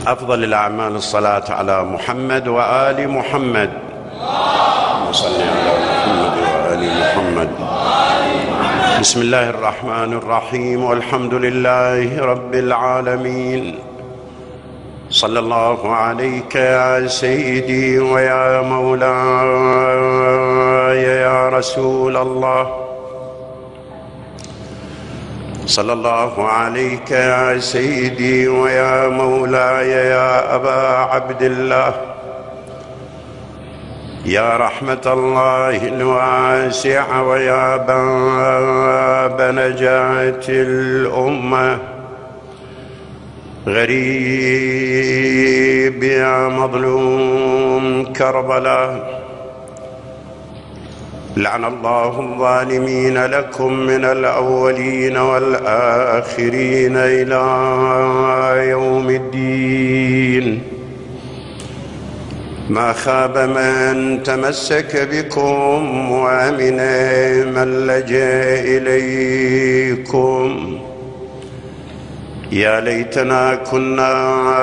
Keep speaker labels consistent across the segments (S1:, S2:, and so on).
S1: أفضل الأعمال الصلاة على محمد وآل محمد. اللهم صل على محمد وآل محمد. بسم الله الرحمن الرحيم، والحمد لله رب العالمين. صلى الله عليك يا سيدي ويا مولاي يا رسول الله. صلى الله عليك يا سيدي ويا مولاي يا أبا عبد الله، يا رحمة الله الواسعة ويا باب نجاة الأمة. غريب يا مظلوم كربلاء، لعن الله الظالمين لكم من الأولين والآخرين إلى يوم الدين. ما خاب من تمسك بكم وأمن من لجأ إليكم. يا ليتنا كنا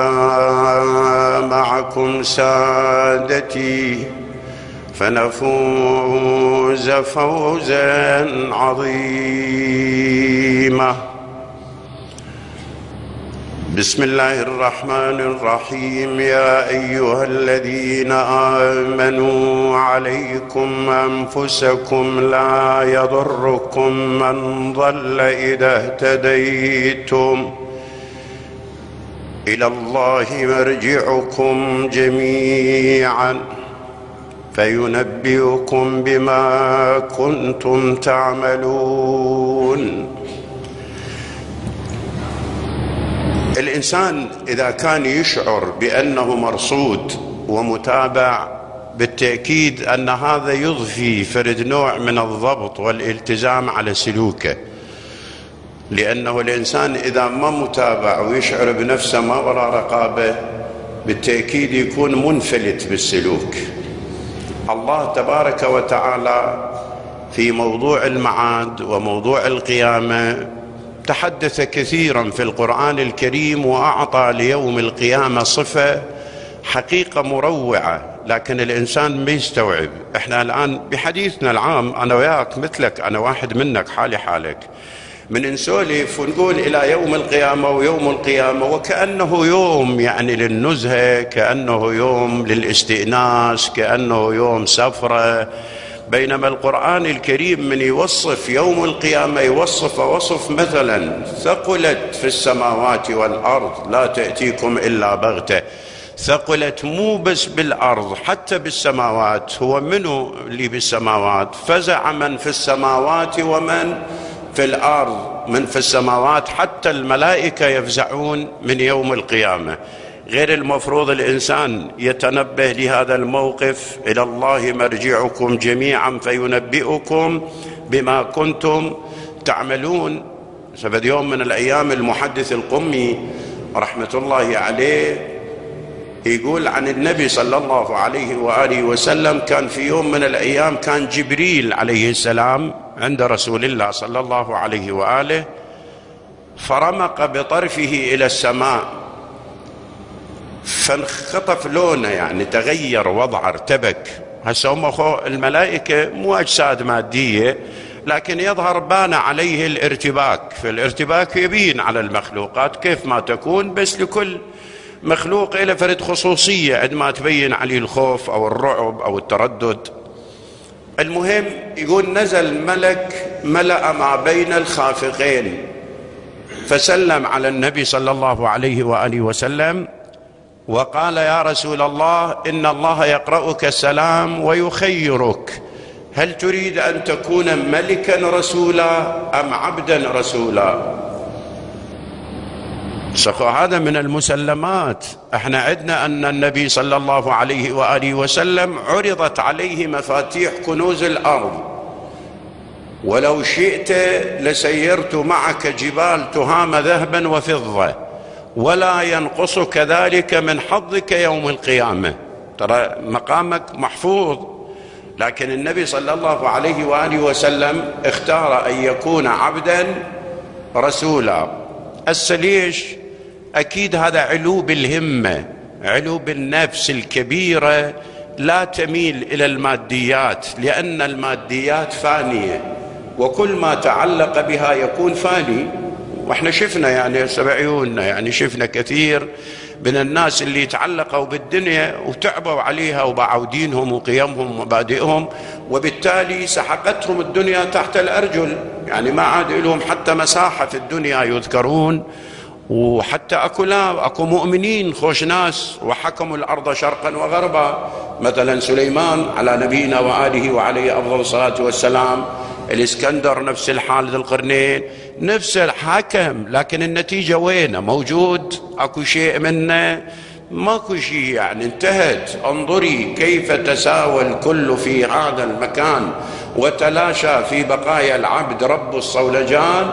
S1: معكم سادتي فنفوز فوزا عظيما. بسم الله الرحمن الرحيم. يا أيها الذين آمنوا عليكم أنفسكم لا يضركم من ضل إذا اهتديتم، إلى الله مرجعكم جميعا فينبئكم بما كنتم تعملون. الإنسان إذا كان يشعر بأنه مرصود ومتابع، بالتأكيد أن هذا يضفي فرد نوع من الضبط والالتزام على سلوكه، لأنه الإنسان إذا ما متابع ويشعر بنفسه ما وراء رقابة بالتأكيد يكون منفلت بالسلوك. الله تبارك وتعالى في موضوع المعاد وموضوع القيامة تحدث كثيرا في القرآن الكريم، وأعطى ليوم القيامة صفة حقيقة مروعة، لكن الإنسان ما يستوعب. احنا الآن بحديثنا العام أنا وياك مثلك، أنا واحد منك حالي حالك، من نسولف ونقول إلى يوم القيامة ويوم القيامة وكأنه يوم يعني للنزهة، كأنه يوم للاستئناس، كأنه يوم سفرة. بينما القرآن الكريم من يوصف يوم القيامة يوصف وصف مثلا ثقلت في السماوات والأرض لا تأتيكم إلا بغتة. ثقلت مو بس بالأرض حتى بالسماوات. هو منو اللي بالسماوات؟ فزع من في السماوات ومن في الأرض. من في السماوات حتى الملائكة يفزعون من يوم القيامة. غير المفروض الإنسان يتنبه لهذا الموقف، إلى الله مرجعكم جميعا فينبئكم بما كنتم تعملون. سبب يوم من الأيام المحدث القمي رحمة الله عليه يقول عن النبي صلى الله عليه وآله وسلم، كان في يوم من الأيام كان جبريل عليه السلام عند رسول الله صلى الله عليه وآله، فرمق بطرفه إلى السماء فانخطف لونه، يعني تغير وضعه، ارتبك. هسه هم الملائكة مو أجساد مادية، لكن يظهر بان عليه الارتباك، فالارتباك يبين على المخلوقات كيف ما تكون، بس لكل مخلوق إلى فرد خصوصية عندما تبين عليه الخوف أو الرعب أو التردد. المهم يقول نزل ملك ملأ ما بين الخافقين فسلم على النبي صلى الله عليه وآله وسلم وقال: يا رسول الله، إن الله يقرأك السلام ويخيرك، هل تريد أن تكون ملكا رسولا أم عبدا رسولا؟ هذا من المسلمات. احنا عندنا أن النبي صلى الله عليه وآله وسلم عرضت عليه مفاتيح كنوز الأرض، ولو شئت لسيرت معك جبال تهام ذهبا وفضة ولا ينقصك ذلك من حظك يوم القيامة. ترى مقامك محفوظ، لكن النبي صلى الله عليه وآله وسلم اختار أن يكون عبدا رسولا. ليش؟ أكيد هذا علو بالهمة، علو بالنفس الكبيرة، لا تميل إلى الماديات، لأن الماديات فانية وكل ما تعلق بها يكون فاني. واحنا شفنا يعني بعيوننا، يعني شفنا كثير من الناس اللي تعلقوا بالدنيا وتعبوا عليها وباعوا دينهم وقيمهم ومبادئهم، وبالتالي سحقتهم الدنيا تحت الأرجل، يعني ما عاد لهم حتى مساحة في الدنيا يذكرون. وحتى اكو مؤمنين خوش ناس وحكموا الارض شرقا وغربا، مثلا سليمان على نبينا واله وعليه افضل الصلاه والسلام، الاسكندر نفس الحال، ذي القرنين نفس الحاكم، لكن النتيجه وين؟ موجود اكو شيء منه؟ ماكو شيء، يعني انتهت. انظري كيف تساوى الكل في هذا المكان وتلاشى في بقايا العبد رب الصولجان،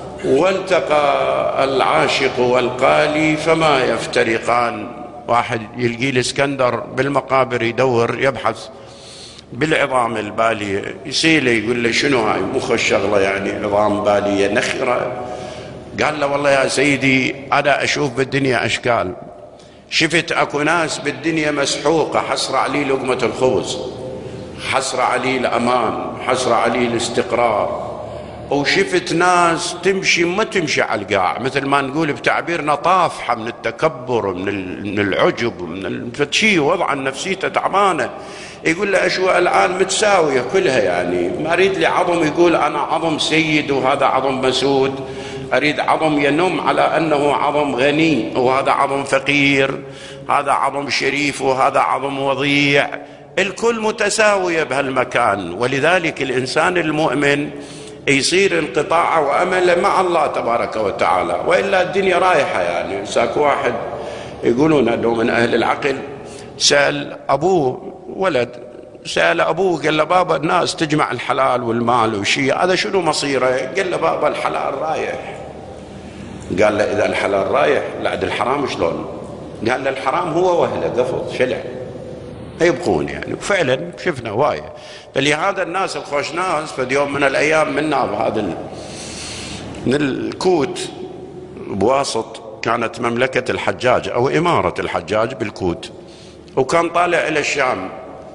S1: والتقى العاشق والقالي فما يفترقان. واحد يلقي الاسكندر بالمقابر يدور يبحث بالعظام البالية، يسيله يقول له شنو هاي؟ مخ الشغلة يعني عظام بالية نخرة. قال له والله يا سيدي أنا أشوف بالدنيا أشكال، شفت أكو ناس بالدنيا مسحوقة، حسرة عليه لقمة الخبز، حسرة عليه الأمان، حسرة عليه الاستقرار، وشفت ناس تمشي ما تمشي على القاع، مثل ما نقول بتعبيرنا طافحة من التكبر من العجب من الفتشي، وضعا نفسيته تعبانة. يقول له أشواء الآن متساوية كلها، يعني ما أريد لي عظم يقول أنا عظم سيد وهذا عظم مسود، أريد عظم ينم على أنه عظم غني وهذا عظم فقير، هذا عظم شريف وهذا عظم وضيع، الكل متساوية بهالمكان. ولذلك الإنسان المؤمن يصير انقطاعه وأمله مع الله تبارك وتعالى، وإلا الدنيا رايحة. يعني ساك واحد يقولون أنه من أهل العقل سأل أبوه، ولد سأل أبوه قال له بابا الناس تجمع الحلال والمال وشيء، هذا شنو مصيره؟ قال له بابا الحلال رايح. قال له إذا الحلال رايح لعد الحرام شلون؟ قال له الحرام هو وهله قفض شلع يبقون يعني. وفعلا شفنا هواية. فلهذا الناس الخوش ناس في يوم من الأيام منا بهذا من الكوت بواسط، كانت مملكة الحجاج أو إمارة الحجاج بالكوت، وكان طالع إلى الشام،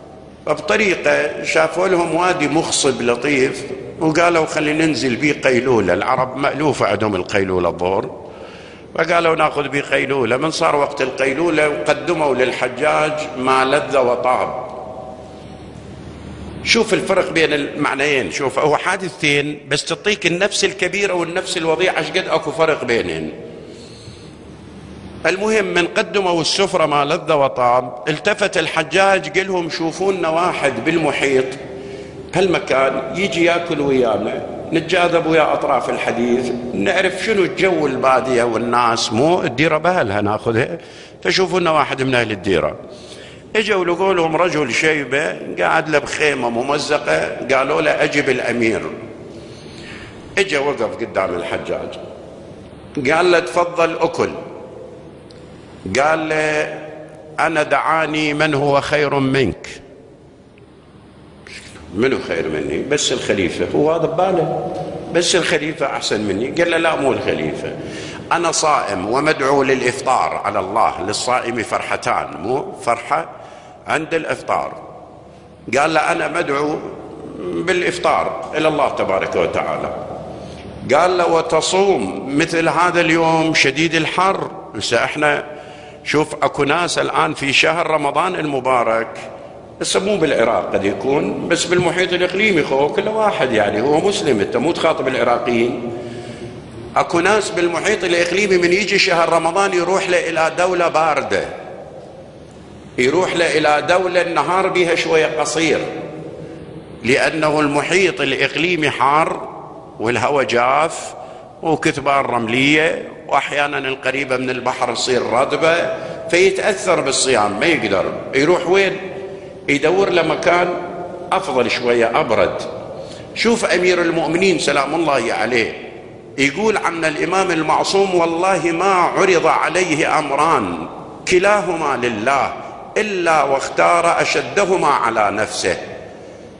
S1: فبطريقة شافوا لهم وادي مخصب لطيف وقالوا خلينا ننزل بيه قيلولة. العرب مألوفة عندهم القيلولة الظهر، فقالوا ناخذ بيه قيلولة. من صار وقت القيلولة وقدموا للحجاج ما لذ وطاب. شوف الفرق بين المعنيين، شوف هو حادثتين بس تعطيك النفس الكبيرة والنفس الوضيعة ايش قد اكو فرق بينهن. المهم من قدموا السفرة ما لذ وطاب، التفت الحجاج قال لهم شوفونا واحد بالمحيط هالمكان يجي ياكل ويانا، نتجاذب ويا اطراف الحديث، نعرف شنو الجو البادية والناس، مو الديرة بهلها ناخذها. فشوفونا واحد من اهل الديرة. اجوا لقوا لهم رجل شيبة قاعد له بخيمة ممزقة، قالوا له اجب الامير. اجا وقف قدام الحجاج قال له تفضل اكل. قال له انا دعاني من هو خير منك. منو خير مني؟ بس الخليفة. هو هذا بباله بس الخليفة احسن مني. قال له لا مو الخليفة، انا صائم ومدعو للافطار على الله، للصائم فرحتان، مو فرحة عند الافطار. قال له انا مدعو بالافطار الى الله تبارك وتعالى. قال له وتصوم مثل هذا اليوم شديد الحر؟ هسه احنا شوف اكو ناس الان في شهر رمضان المبارك، هسه مو بالعراق قد يكون، بس بالمحيط الاقليمي خو كل واحد يعني هو مسلم، انت مو تخاطب العراقيين. اكو ناس بالمحيط الاقليمي من يجي شهر رمضان يروح له الى دولة باردة، يروح له الى دولة النهار بها شوية قصير، لانه المحيط الاقليمي حار والهواء جاف وكثبان رملية، واحيانا القريبة من البحر تصير رطبة، فيتأثر بالصيام ما يقدر. يروح وين؟ يدور له مكان افضل شوية ابرد. شوف امير المؤمنين سلام الله عليه يقول عن الامام المعصوم والله ما عرض عليه امران كلاهما لله الا واختار اشدهما على نفسه.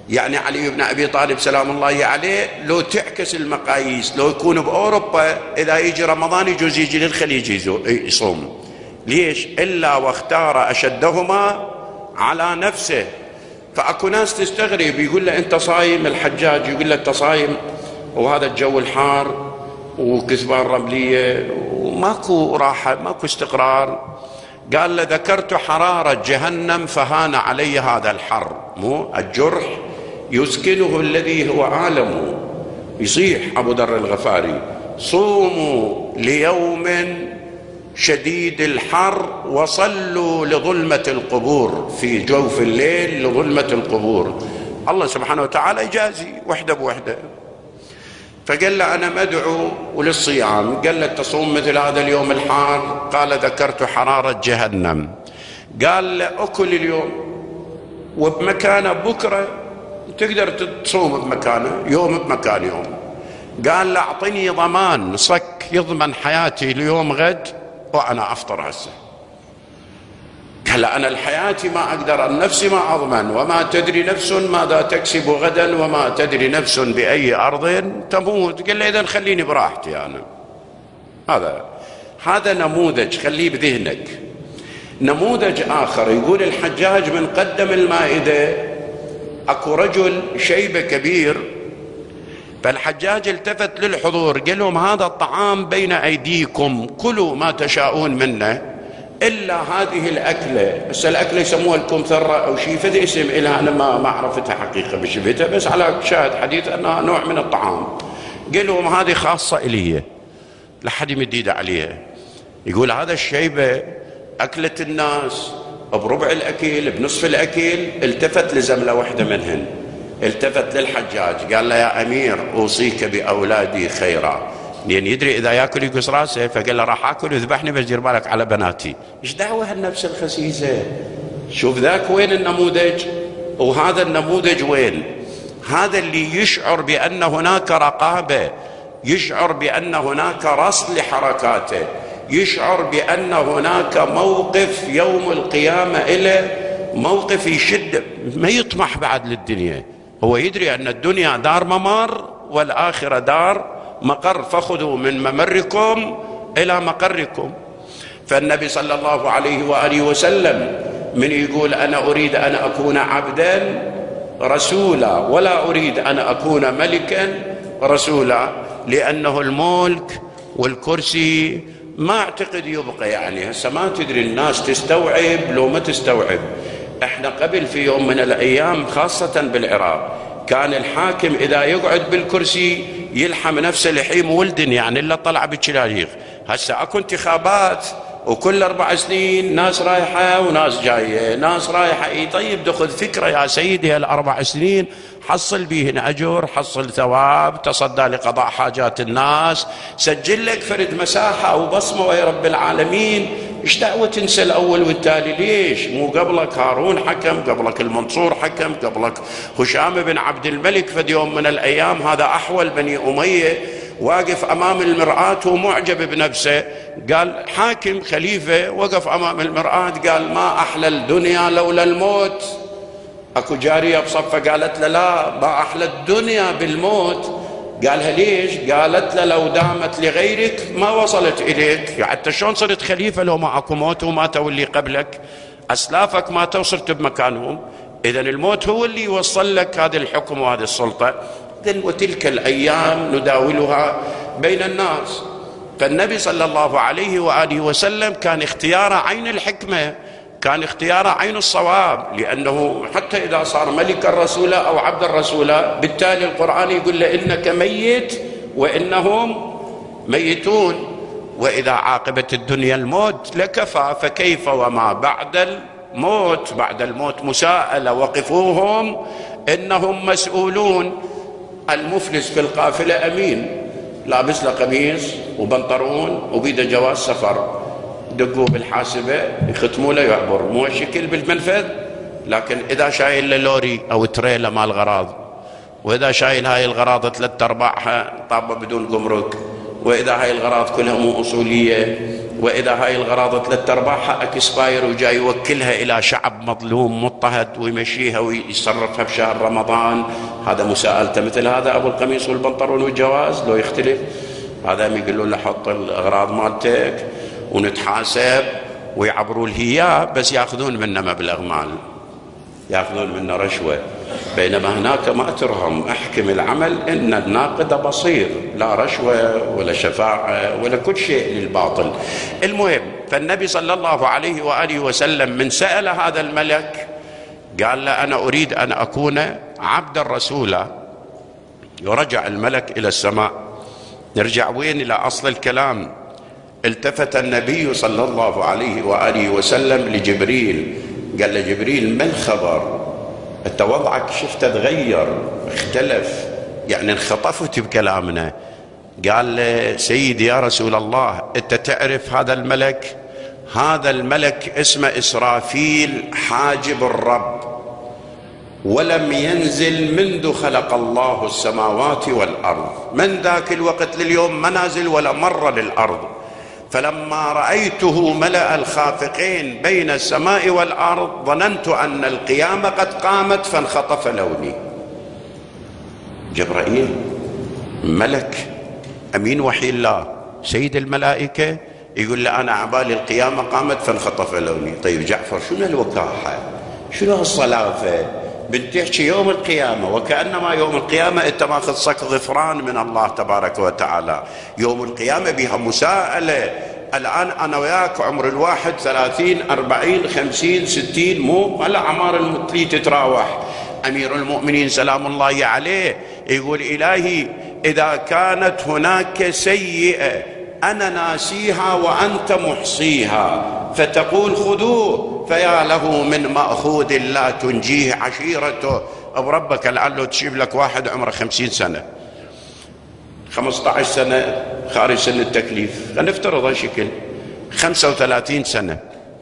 S1: يعني علي بن أبي طالب سلام الله عليه لو تعكس المقاييس، لو يكون بأوروبا إذا يجي رمضان يجوز يجي للخليج يصوم. ليش؟ إلا واختار أشدهما على نفسه. فأكو ناس تستغرب، يقول له أنت صايم، الحجاج يقول له أنت صايم وهذا الجو الحار وكثبان رملية وماكو راحة ماكو استقرار. قال له ذكرت حرارة جهنم فهان علي هذا الحر. مو الجرح يسكنه الذي هو عالمه. يصيح أبو ذر الغفاري صوموا ليوم شديد الحر وصلوا لظلمة القبور، في جوف الليل لظلمة القبور. الله سبحانه وتعالى يجازي وحده بوحده. فقال له أنا مدعو وللصيام. قال له تصوم مثل هذا اليوم الحار؟ قال ذكرت حرارة جهنم. قال له أكل اليوم وبمكانه بكرة تقدر تصوم بمكانه، يوم بمكان يوم. قال له أعطني ضمان صك يضمن حياتي ليوم غد وأنا أفطر هسه. قال له أنا الحياتي ما أقدر، النفس ما أضمن، وما تدري نفس ماذا تكسب غدا وما تدري نفس بأي أرض تموت. قال له إذن خليني براحتي أنا. هذا نموذج خليه بذهنك. نموذج آخر يقول الحجاج من قدم المائدة، أكو رجل شيبة كبير، فالحجاج التفت للحضور قال لهم هذا الطعام بين أيديكم كلوا ما تشاءون منه إلا هذه الأكلة. بس الأكلة يسموها الكمثرة أو شيء، فذي اسم إلها أنا ما عرفتها حقيقة بشفتها، بس على شاهد حديث أنها نوع من الطعام. قال لهم هذه خاصة إلي لحد يمد ايده عليها. يقول هذا الشيبة أكلة الناس بربع الأكل بنصف الأكل. التفت لزملة واحدة منهن، التفت للحجاج قال له يا أمير أوصيك بأولادي خيرا، لأن يدري إذا يأكل يقص راسه. فقال له راح أكل وذبحني بس دير بالك على بناتي. إيش دعوة هالنفس الخسيسة؟ شوف ذاك وين النموذج وهذا النموذج وين. هذا اللي يشعر بأن هناك رقابة، يشعر بأن هناك رصد لحركاته، يشعر بأن هناك موقف يوم القيامة إلى موقف يشد، ما يطمح بعد للدنيا. هو يدري أن الدنيا دار ممر والآخرة دار مقر، فخذوا من ممركم إلى مقركم. فالنبي صلى الله عليه وآله وسلم من يقول أنا أريد أن أكون عبدا رسولا ولا أريد أن أكون ملكا رسولا، لأنه الملك والكرسي ما أعتقد يبقى. يعني هسه ما تدري الناس تستوعب لو ما تستوعب. احنا قبل في يوم من الأيام خاصة بالعراق كان الحاكم إذا يقعد بالكرسي يلحم نفسه لحيم ولد، يعني إلا طلع بالشلاجيق. هسه أكو انتخابات وكل 4 سنين ناس رايحة وناس جاية، ناس رايحة. طيب دخل فكرة يا سيدي هال4 سنين حصل بيهن أجر، حصل ثواب، تصدى لقضاء حاجات الناس، سجل لك فرد مساحة أو بصمة ويا رب العالمين. إيش دعوة تنسى الأول والتالي؟ ليش؟ مو قبلك هارون حكم، قبلك المنصور حكم، قبلك هشام بن عبد الملك. فدي يوم من الأيام هذا أحول بني أمية واقف أمام المرآة ومعجب بنفسه، قال حاكم خليفة وقف أمام المرآة قال ما أحلى الدنيا لولا الموت. أكو جارية بصفة قالت له لا ما أحلى الدنيا بالموت. قالها ليش؟ قالت له لو دامت لغيرك ما وصلت إليك. يعني أنت شلون صرت خليفة لو ما أكو موت وماتوا اللي قبلك؟ أسلافك ماتوا صرت بمكانهم. إذن الموت هو اللي يوصل لك هذا الحكم وهذه السلطة. إذن وتلك الأيام نداولها بين الناس. فالنبي صلى الله عليه وآله وسلم كان اختيار عين الحكمة، كان اختيار عين الصواب، لأنه حتى إذا صار ملك الرسول أو عبد الرسول بالتالي القرآن يقول له إنك ميت وإنهم ميتون، وإذا عاقبة الدنيا الموت لكفى، فكيف وما بعد الموت؟ بعد الموت مساءلة، وقفوهم إنهم مسؤولون. المفلس في القافلة أمين، لابس له قميص وبنطرون وبيده جواز سفر، دقوا بالحاسبة يختموا له يعبر، مو شكل بالمنفذ. لكن إذا شايل له لوري أو تريلا مال غراض، وإذا شايل هاي الغراض 3/4 طابة بدون جمرك، وإذا هاي الغراض كلها مو أصولية، وإذا هاي الغراض 3/4 اكسباير وجاي يوكلها إلى شعب مظلوم مضطهد ويمشيها ويصرفها بشهر رمضان، هذا مساءلته مثل هذا أبو القميص والبنطلون والجواز لو يختلف؟ هذا يقولون له حط الأغراض مالتك ونتحاسب ويعبروا الهياه، بس يأخذون منا مبلغ مال، يأخذون منا رشوة. بينما هناك ما ترهم، احكم العمل إن الناقد بصير، لا رشوة ولا شفاعة ولا كل شيء للباطل. المهم، فالنبي صلى الله عليه وآله وسلم من سأل هذا الملك قال له أنا أريد أن أكون عبدا رسولا. ورجع الملك إلى السماء. نرجع وين؟ إلى أصل الكلام. التفت النبي صلى الله عليه وآله وسلم لجبريل، قال له جبريل ما الخبر؟ انت وضعك شفته تغير، اختلف، يعني انخطفت بكلامنا. قال له سيدي يا رسول الله، انت تعرف هذا الملك؟ هذا الملك اسمه إسرافيل حاجب الرب، ولم ينزل منذ خلق الله السماوات والأرض، من ذاك الوقت لليوم ما نازل ولا مرة للأرض. فلما رأيته ملأ الخافقين بين السماء والأرض ظننت أن القيامة قد قامت فانخطف لوني. جبرائيل ملك أمين وحي الله سيد الملائكة يقول له أنا عبالي القيامة قامت فانخطف لوني. طيب جعفر شنو الوكاحة؟ شنو هالصلافة؟ بتحكي يوم القيامة وكأنما يوم القيامة انت ماخذ صك ظفران من الله تبارك وتعالى. يوم القيامة بها مساءلة. الآن أنا وياك عمر الواحد 30 40 50 60، مو الأعمار اللي تتراوح. أمير المؤمنين سلام الله عليه يقول إلهي إذا كانت هناك سيئة أنا ناسيها وأنت محصيها، فتقول خذوه فيا له من مأخوذ لا تنجيه عشيرته. أو ربك لعله تشيب لك واحد عمره 50 سنة 15 سنة خارج سن التكليف، خلينا نفترض هالشكل 35 سنة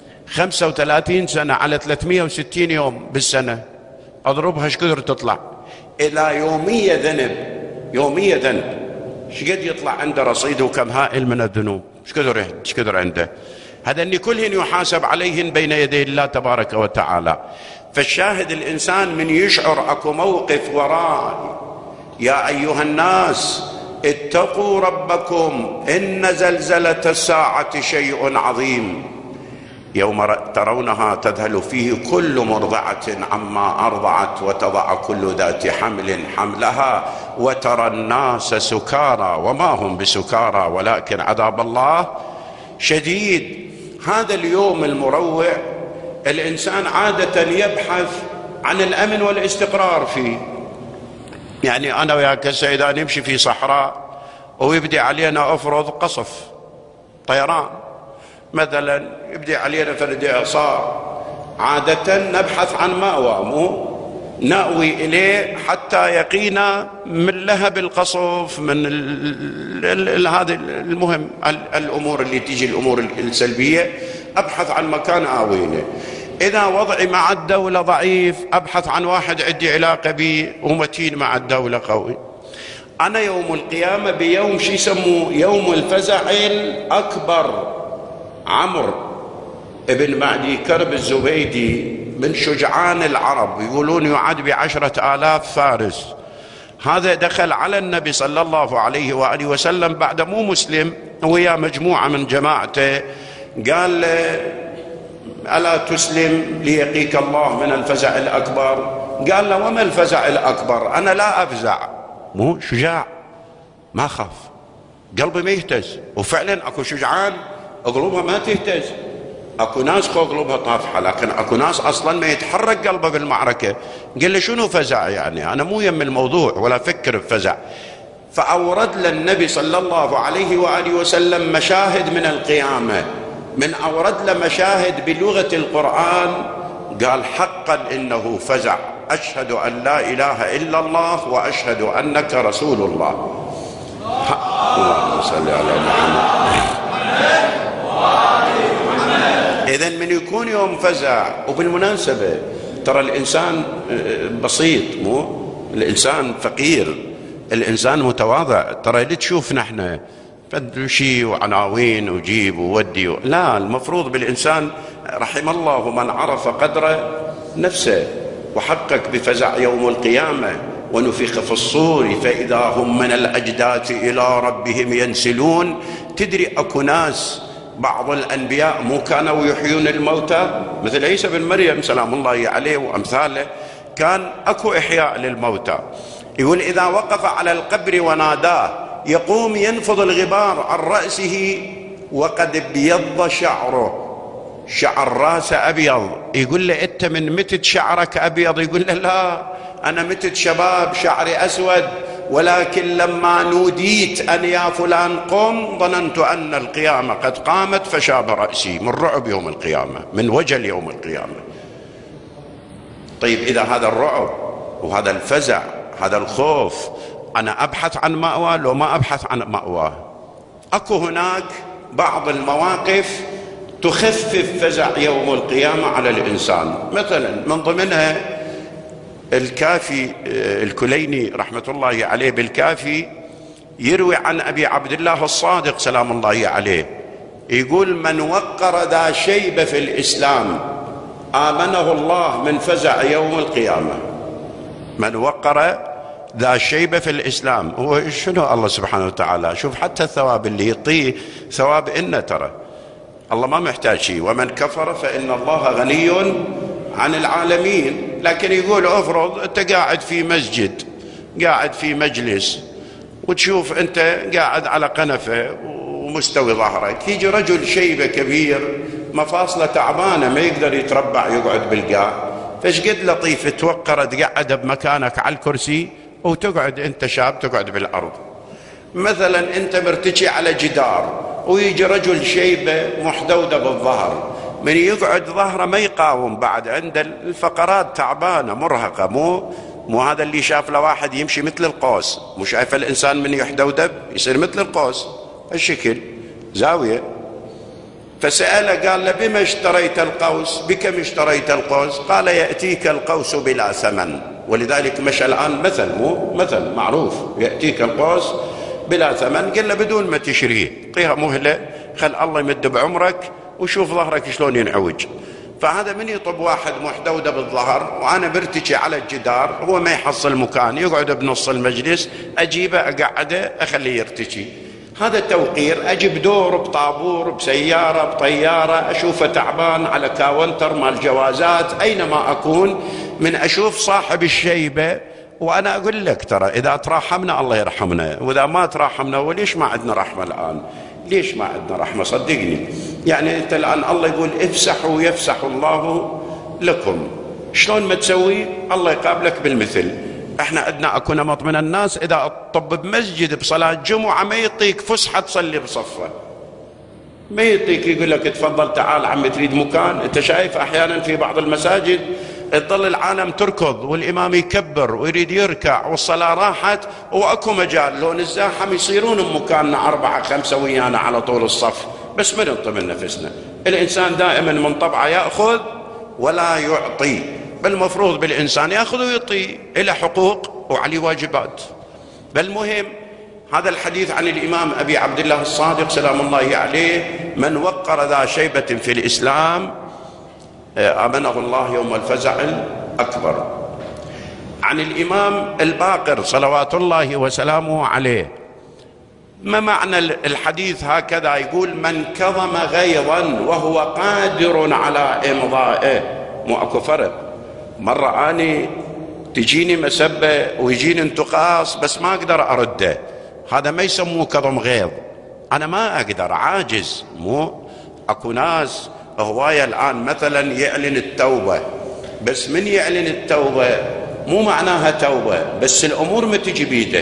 S1: 35 سنة على 360 يوم بالسنة، أضربها ايش قدر تطلع؟ إلى يومية ذنب، يومية ذنب ايش قد يطلع عنده رصيده كم هائل من الذنوب؟ ايش قدر عنده؟ هذا أن كلهن يحاسب عليهن بين يدي الله تبارك وتعالى. فالشاهد الإنسان من يشعر أكو موقف وراء، يا أيها الناس اتقوا ربكم إن زلزلة الساعة شيء عظيم، يوم ترونها تذهل فيه كل مرضعة عما أرضعت وتضع كل ذات حمل حملها وترى الناس سكارى وما هم بسكارى ولكن عذاب الله شديد. هذا اليوم المروع الإنسان عادة يبحث عن الأمن والاستقرار فيه. يعني أنا وياك إذا نمشي في صحراء ويبدي علينا أفرض قصف طيران مثلا، يبدي علينا فرد إعصار، عادة نبحث عن مأوى، مو نأوي إليه حتى يقينا من لهب القصف، من هذا المهم الأمور اللي تيجي الأمور السلبية، أبحث عن مكان آوينه. إذا وضعي مع الدولة ضعيف أبحث عن واحد عندي علاقة به ومتين مع الدولة قوي. أنا يوم القيامة بيوم شو يسموه يوم الفزع الأكبر. عمرو ابن معدي كرب الزبيدي من شجعان العرب، يقولون يعد ب10,000 فارس. هذا دخل على النبي صلى الله عليه وآله وسلم بعد مو مسلم ويا مجموعة من جماعته، قال له ألا تسلم ليقيك الله من الفزع الأكبر؟ قال له وما الفزع الأكبر؟ أنا لا أفزع، مو شجاع ما خاف، قلبي ما يهتز. وفعلا أكو شجعان قلوبها ما تهتز، اكو ناس قلوبها طافحه، لكن اكو ناس اصلا ما يتحرك قلبه بالمعركه. قال له شنو فزع؟ يعني انا مو يم الموضوع ولا فكر بفزع. فاورد للنبي صلى الله عليه واله وسلم مشاهد من القيامه، من اورد له مشاهد بلغه القران، قال حقا انه فزع، اشهد ان لا اله الا الله واشهد انك رسول الله. اللهم صل على محمد. إذن من يكون يوم فزع. وبالمناسبة ترى الإنسان بسيط، مو الإنسان فقير، الإنسان متواضع. ترى اللي تشوفنا احنا قد شيء وعناوين وجيب وودي لا، المفروض بالإنسان رحم الله من عرف قدر نفسه وحقق بفزع يوم القيامة ونفخ في الصور فإذا هم من الأجداث إلى ربهم ينسلون. تدري أكو ناس بعض الأنبياء مو كانوا يحيون الموتى مثل عيسى بن مريم سلام الله عليه وأمثاله، كان أكو إحياء للموتى. يقول إذا وقف على القبر وناداه يقوم ينفض الغبار عن رأسه وقد ابيض شعره، شعر راسه أبيض. يقول له أنت من متت شعرك أبيض؟ يقول له لا، أنا متت شباب شعري أسود، ولكن لما نوديت أن يا فلان قم ظننت أن القيامة قد قامت فشاب رأسي من رعب يوم القيامة، من وجل يوم القيامة. طيب إذا هذا الرعب وهذا الفزع هذا الخوف أنا أبحث عن مأوى لو ما أبحث عن مأوى؟ أكو هناك بعض المواقف تخفف فزع يوم القيامة على الإنسان، مثلا من ضمنها الكافي الكليني رحمة الله عليه بالكافي يروي عن أبي عبد الله الصادق سلام الله عليه، يقول من وقر ذا شيبة في الإسلام آمنه الله من فزع يوم القيامة. من وقر ذا شيبة في الإسلام، هو شنو الله سبحانه وتعالى؟ شوف حتى الثواب اللي يعطيه ثواب إنه ترى الله ما محتاج شيء، ومن كفر فإن الله غني عن العالمين. لكن يقول افرض أنت قاعد في مسجد قاعد في مجلس وتشوف أنت قاعد على قنفة ومستوي ظهرك، يجي رجل شيبة كبير مفاصله تعبانة ما يقدر يتربع يقعد بالقاع، فايش قد لطيف توقر تقعد بمكانك على الكرسي وتقعد أنت شاب تقعد بالأرض. مثلا أنت مرتجي على جدار ويجي رجل شيبة محدودة بالظهر، من يقعد ظهره ما يقاوم، بعد عند الفقرات تعبانة مرهقة، مو هذا اللي شاف له واحد يمشي مثل القوس، مو شايف الإنسان من يحدودب يصير مثل القوس الشكل زاوية. فسأله قال له بما اشتريت القوس؟ بكم اشتريت القوس؟ قال يأتيك القوس بلا ثمن. ولذلك مشى الآن مثل، مو مثل معروف، يأتيك القوس بلا ثمن. قال له بدون ما تشريه، اعطيها مهلة، خل الله يمد بعمرك وشوف ظهرك شلون ينعوج. فهذا من يطب واحد محدودة بالظهر وأنا برتجي على الجدار، هو ما يحصل مكان يقعد بنص المجلس، أجيبه أقعده أخليه يرتجي. هذا توقير. أجيب دور بطابور بسيارة بطيارة أشوفه تعبان على كاونتر مال جوازات أينما أكون، من أشوف صاحب الشيبة وأنا أقول لك ترى إذا تراحمنا الله يرحمنا، وإذا ما تراحمنا وليش ما عندنا رحمة الآن؟ ليش ما عندنا رحمة؟ صدقني يعني أنت الآن الله يقول افسحوا يفسح الله لكم، شلون ما تسوي الله يقابلك بالمثل. احنا عندنا اكو نمط من الناس اذا طب بمسجد بصلاة جمعة ما يعطيك فسحة تصلي بصفة، ما يعطيك، يقول لك تفضل تعال عم تريد مكان. انت شايف احيانا في بعض المساجد تظل العالم تركض والامام يكبر ويريد يركع والصلاة راحت واكو مجال لو نزاحم يصيرون مكاننا 4 5 ويانا على طول الصف، بس ما ننطمن نفسنا. الانسان دائما من طبعه يأخذ ولا يعطي، بل مفروض بالإنسان يأخذ ويعطي، إلى حقوق وعليه واجبات. بل مهم هذا الحديث عن الإمام أبي عبد الله الصادق سلام الله عليه، من وقر ذا شيبة في الإسلام آمنه الله يوم الفزع الأكبر. عن الإمام الباقر صلوات الله وسلامه عليه، ما معنى الحديث هكذا؟ يقول من كظم غيظا وهو قادر على إمضائه. مو أكو فرق، مرة أنا تجيني مسبة ويجيني انتقاص بس ما أقدر أرده، هذا ما يسموه كظم غيظ، أنا ما أقدر عاجز. مو أكو ناس هواية الآن مثلا يعلن التوبة، بس من يعلن التوبة مو معناها توبة، بس الأمور ما تجي بيده،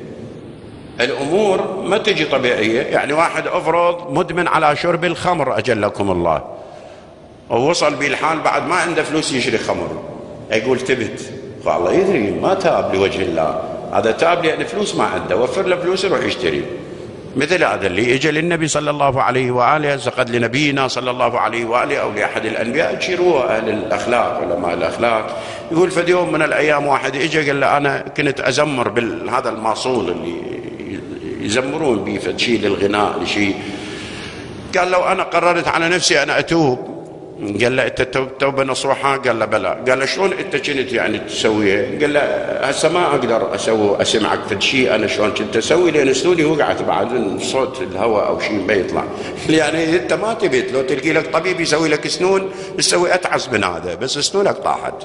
S1: الأمور ما تجي طبيعية. يعني واحد أفرض مدمن على شرب الخمر أجلكم الله، ووصل بالحال بعد ما عنده فلوس يشري خمر، يقول تبت، والله يدري ما تاب لوجه الله، هذا تاب لأن فلوس ما عنده، وفر له فلوس يروح يشتري. مثل هذا اللي اجى للنبي صلى الله عليه وآله، قد لنبينا صلى الله عليه وآله أو لأحد الأنبياء تشيروه أهل الأخلاق علماء الأخلاق، يقول في يوم من الأيام واحد اجى قال له أنا كنت أزمر بهذا الماصول اللي يزمرون بيه فشي للغناء لشيء. قال لو أنا قررت على نفسي أنا أتوب. قال له أنت توبة نصوحة؟ قال له بلى. قال له شلون أنت كنت يعني تسويها؟ قال له هسه ما أقدر أسمعك في شيء أنا شلون كنت أسوي لأن سنوني وقعت بعد صوت الهواء أو شيء ما يطلع. يعني أنت ما تبيت لو تلقي لك طبيب يسوي لك سنون تسوي أتعس من هذا، بس سنونك طاحت.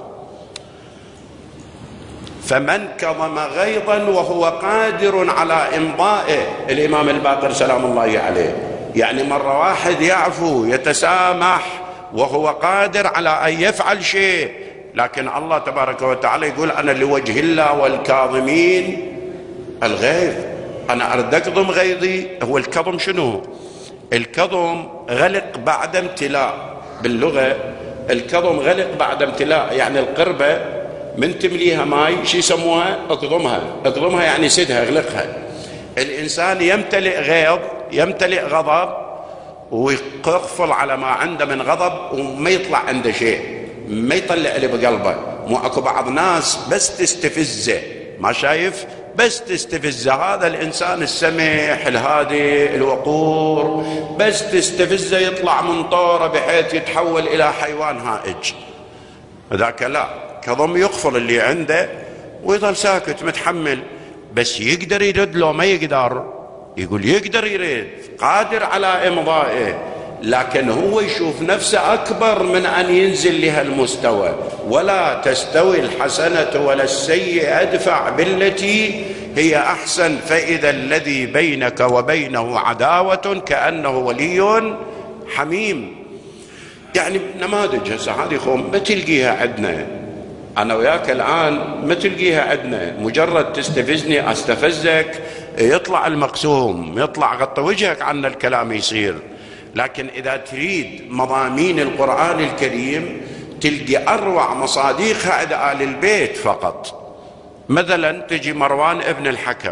S1: فمن كظم غيظا وهو قادر على إمضائه، الإمام الباقر سلام الله عليه، يعني مرة واحد يعفو يتسامح وهو قادر على أن يفعل شيء، لكن الله تبارك وتعالى يقول أنا لوجه الله والكاظمين الغيظ، أنا أريد أكظم غيظي. هو الكظم شنو؟ الكظم غلق بعد امتلاء، باللغة الكظم غلق بعد امتلاء، يعني القربة من تمليها ماي شو يسموها؟ اكظمها يعني سدها اغلقها. الإنسان يمتلئ غيظ يمتلئ غضب ويقفل على ما عنده من غضب وما يطلع عنده شيء، ما يطلع اللي بقلبه. مو اكو بعض ناس بس تستفزه، ما شايف؟ بس تستفزه، هذا الإنسان السمح الهادي الوقور بس تستفزه يطلع من طوره بحيث يتحول إلى حيوان هائج. ذاك لا، كظم يقفل اللي عنده ويظل ساكت متحمل. بس يقدر يرد لو ما يقدر؟ يقول يقدر يرد، قادر على إمضائه، لكن هو يشوف نفسه أكبر من أن ينزل لهالمستوى. ولا تستوي الحسنة ولا السيئة، ادفع بالتي هي أحسن فإذا الذي بينك وبينه عداوة كأنه ولي حميم. يعني نماذج هسه هذه خوم ما تلقيها عندنا، أنا وياك الآن ما تلقيها عندنا. مجرد تستفزني أستفزك يطلع المقسوم، يطلع غطى وجهك عنا الكلام يصير. لكن إذا تريد مضامين القرآن الكريم تلقي أروع مصاديقها عند آل البيت فقط. مثلا تجي مروان ابن الحكم،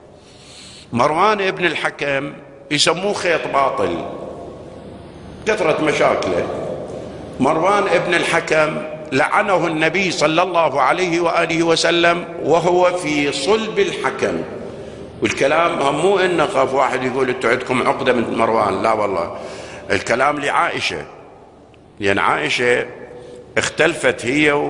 S1: مروان ابن الحكم يسموه خيط باطل، كثرة مشاكله. مروان ابن الحكم لعنه النبي صلى الله عليه وآله وسلم وهو في صلب الحكم. والكلام هم مو إنه خاف واحد يقول انتوا عندكم عقدة من مروان، لا والله، الكلام لعائشة، لأن عائشة اختلفت هي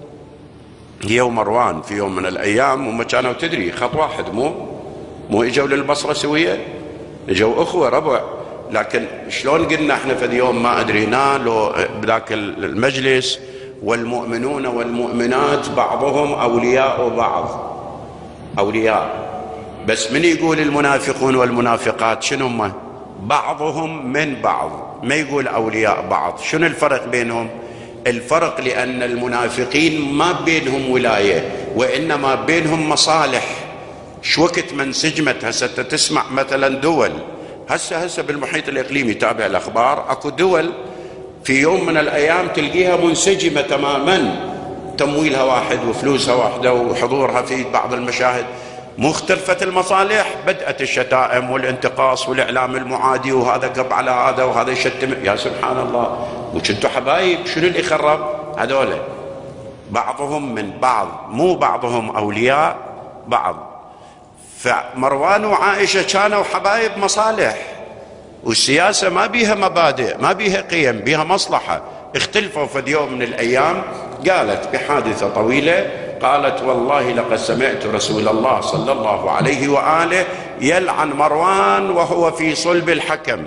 S1: ومروان في يوم من الأيام، وما كانوا تدري خط واحد، مو اجوا للبصرة سوية، اجوا أخوة ربع. لكن شلون قلنا احنا في اليوم ما أدرينا لو بذاك المجلس والمؤمنون والمؤمنات بعضهم أولياء بعض، أولياء. بس من يقول المنافقون والمنافقات شنو هم؟ بعضهم من بعض، ما يقول أولياء بعض. شنو الفرق بينهم؟ الفرق لأن المنافقين ما بينهم ولاية وإنما بينهم مصالح. شو وقت ما انسجمت هسه تسمع مثلا دول هسه بالمحيط الإقليمي تابع الأخبار، أكو دول في يوم من الأيام تلقيها منسجمة تماما، تمويلها واحد وفلوسها واحدة وحضورها في بعض المشاهد. مختلفة المصالح، بدأت الشتائم والانتقاص والإعلام المعادي، وهذا قب على هذا وهذا يشتم. يا سبحان الله، وكنتوا حبايب، شنو اللي خرب هذول؟ بعضهم من بعض، مو بعضهم أولياء بعض. فمروان وعائشة كانوا حبايب مصالح، والسياسة ما بيها مبادئ، ما بيها قيم، بيها مصلحة. اختلفوا في يوم من الأيام، قالت بحادثة طويلة، قالت والله لقد سمعت رسول الله صلى الله عليه وآله يلعن مروان وهو في صلب الحكم.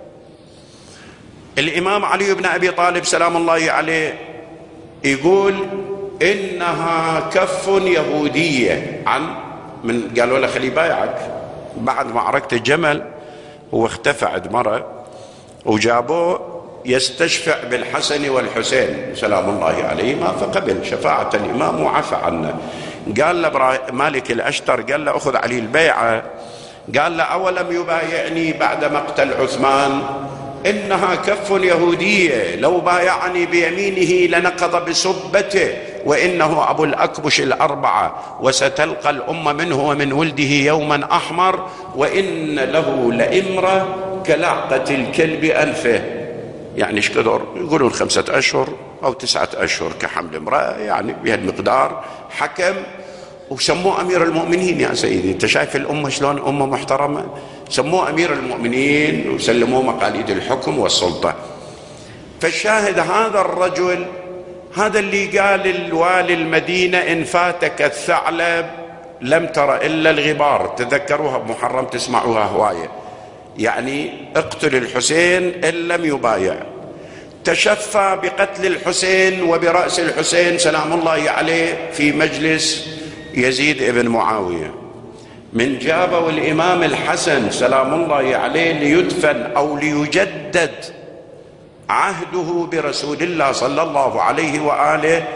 S1: الإمام علي بن أبي طالب سلام الله عليه يقول إنها كف يهودية من قالوا له خلي بايعك بعد معركة الجمل. هو اختفى عند مرة وجابوه يستشفع بالحسن والحسين سلام الله عليهما، فقبل شفاعة الإمام وعفى عنه. قال له مالك الأشتر، قال له أخذ علي البيعة. قال له أولم يبايعني بعد مقتل عثمان؟ إنها كف يهودية، لو بايعني بيمينه لنقض بسبته، وإنه أبو الأكبش الأربعة، وستلقى الأمة منه ومن ولده يوما أحمر، وإن له لإمرة كلعقة الكلب أنفه. يعني ايش قدر؟ يقولون 5 أشهر أو 9 أشهر كحمل امرأة، يعني بهالمقدار حكم. وسموه أمير المؤمنين. يا سيدي أنت شايف الأمة شلون أمة محترمة، سموه أمير المؤمنين وسلموه مقاليد الحكم والسلطة. فالشاهد هذا الرجل هذا اللي قال الوالي المدينة إن فاتك الثعلب لم تر إلا الغبار، تذكروها بمحرم تسمعوها هواية، يعني اقتل الحسين إن لم يبايع. تشفى بقتل الحسين وبرأس الحسين سلام الله عليه في مجلس يزيد ابن معاوية. من جابوا الإمام الحسن سلام الله عليه ليدفن أو ليجدد عهده برسول الله صلى الله عليه وآله،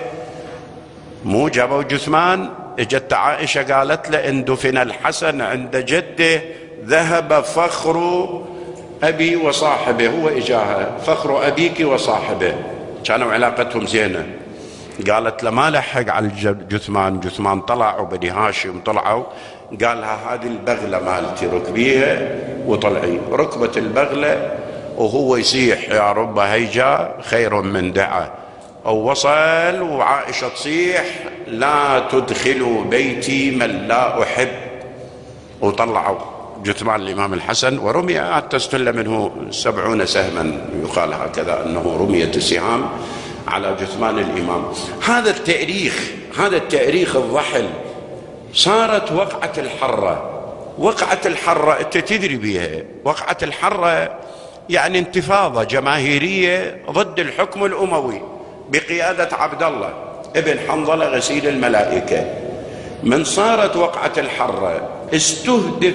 S1: مو جابوا جثمان. اجت عائشة قالت له إن دفن الحسن عند جده ذهب فخر أبي وصاحبه، هو إجاها فخر أبيك وصاحبه، كانوا علاقتهم زينة. قالت له ما لحق على الجثمان، جثمان طلع وبني هاشم طلعوا، قالها هذه البغلة مالتي ركبيها وطلعي. ركبت البغلة وهو يصيح يا رب هيجا خير من دعا، أو وصل وعائشة تصيح لا تدخلوا بيتي من لا أحب، وطلعوا جثمان الإمام الحسن ورمي حتى استل منه 70 سهما، يقال هكذا أنه رميت السهام على جثمان الإمام. هذا التاريخ، هذا التاريخ الضحل. صارت وقعة الحرة. وقعة الحرة أنت تدري بها، وقعة الحرة يعني انتفاضة جماهيرية ضد الحكم الأموي بقيادة عبد الله ابن حنظلة غسيل الملائكة. من صارت وقعة الحرة استهدف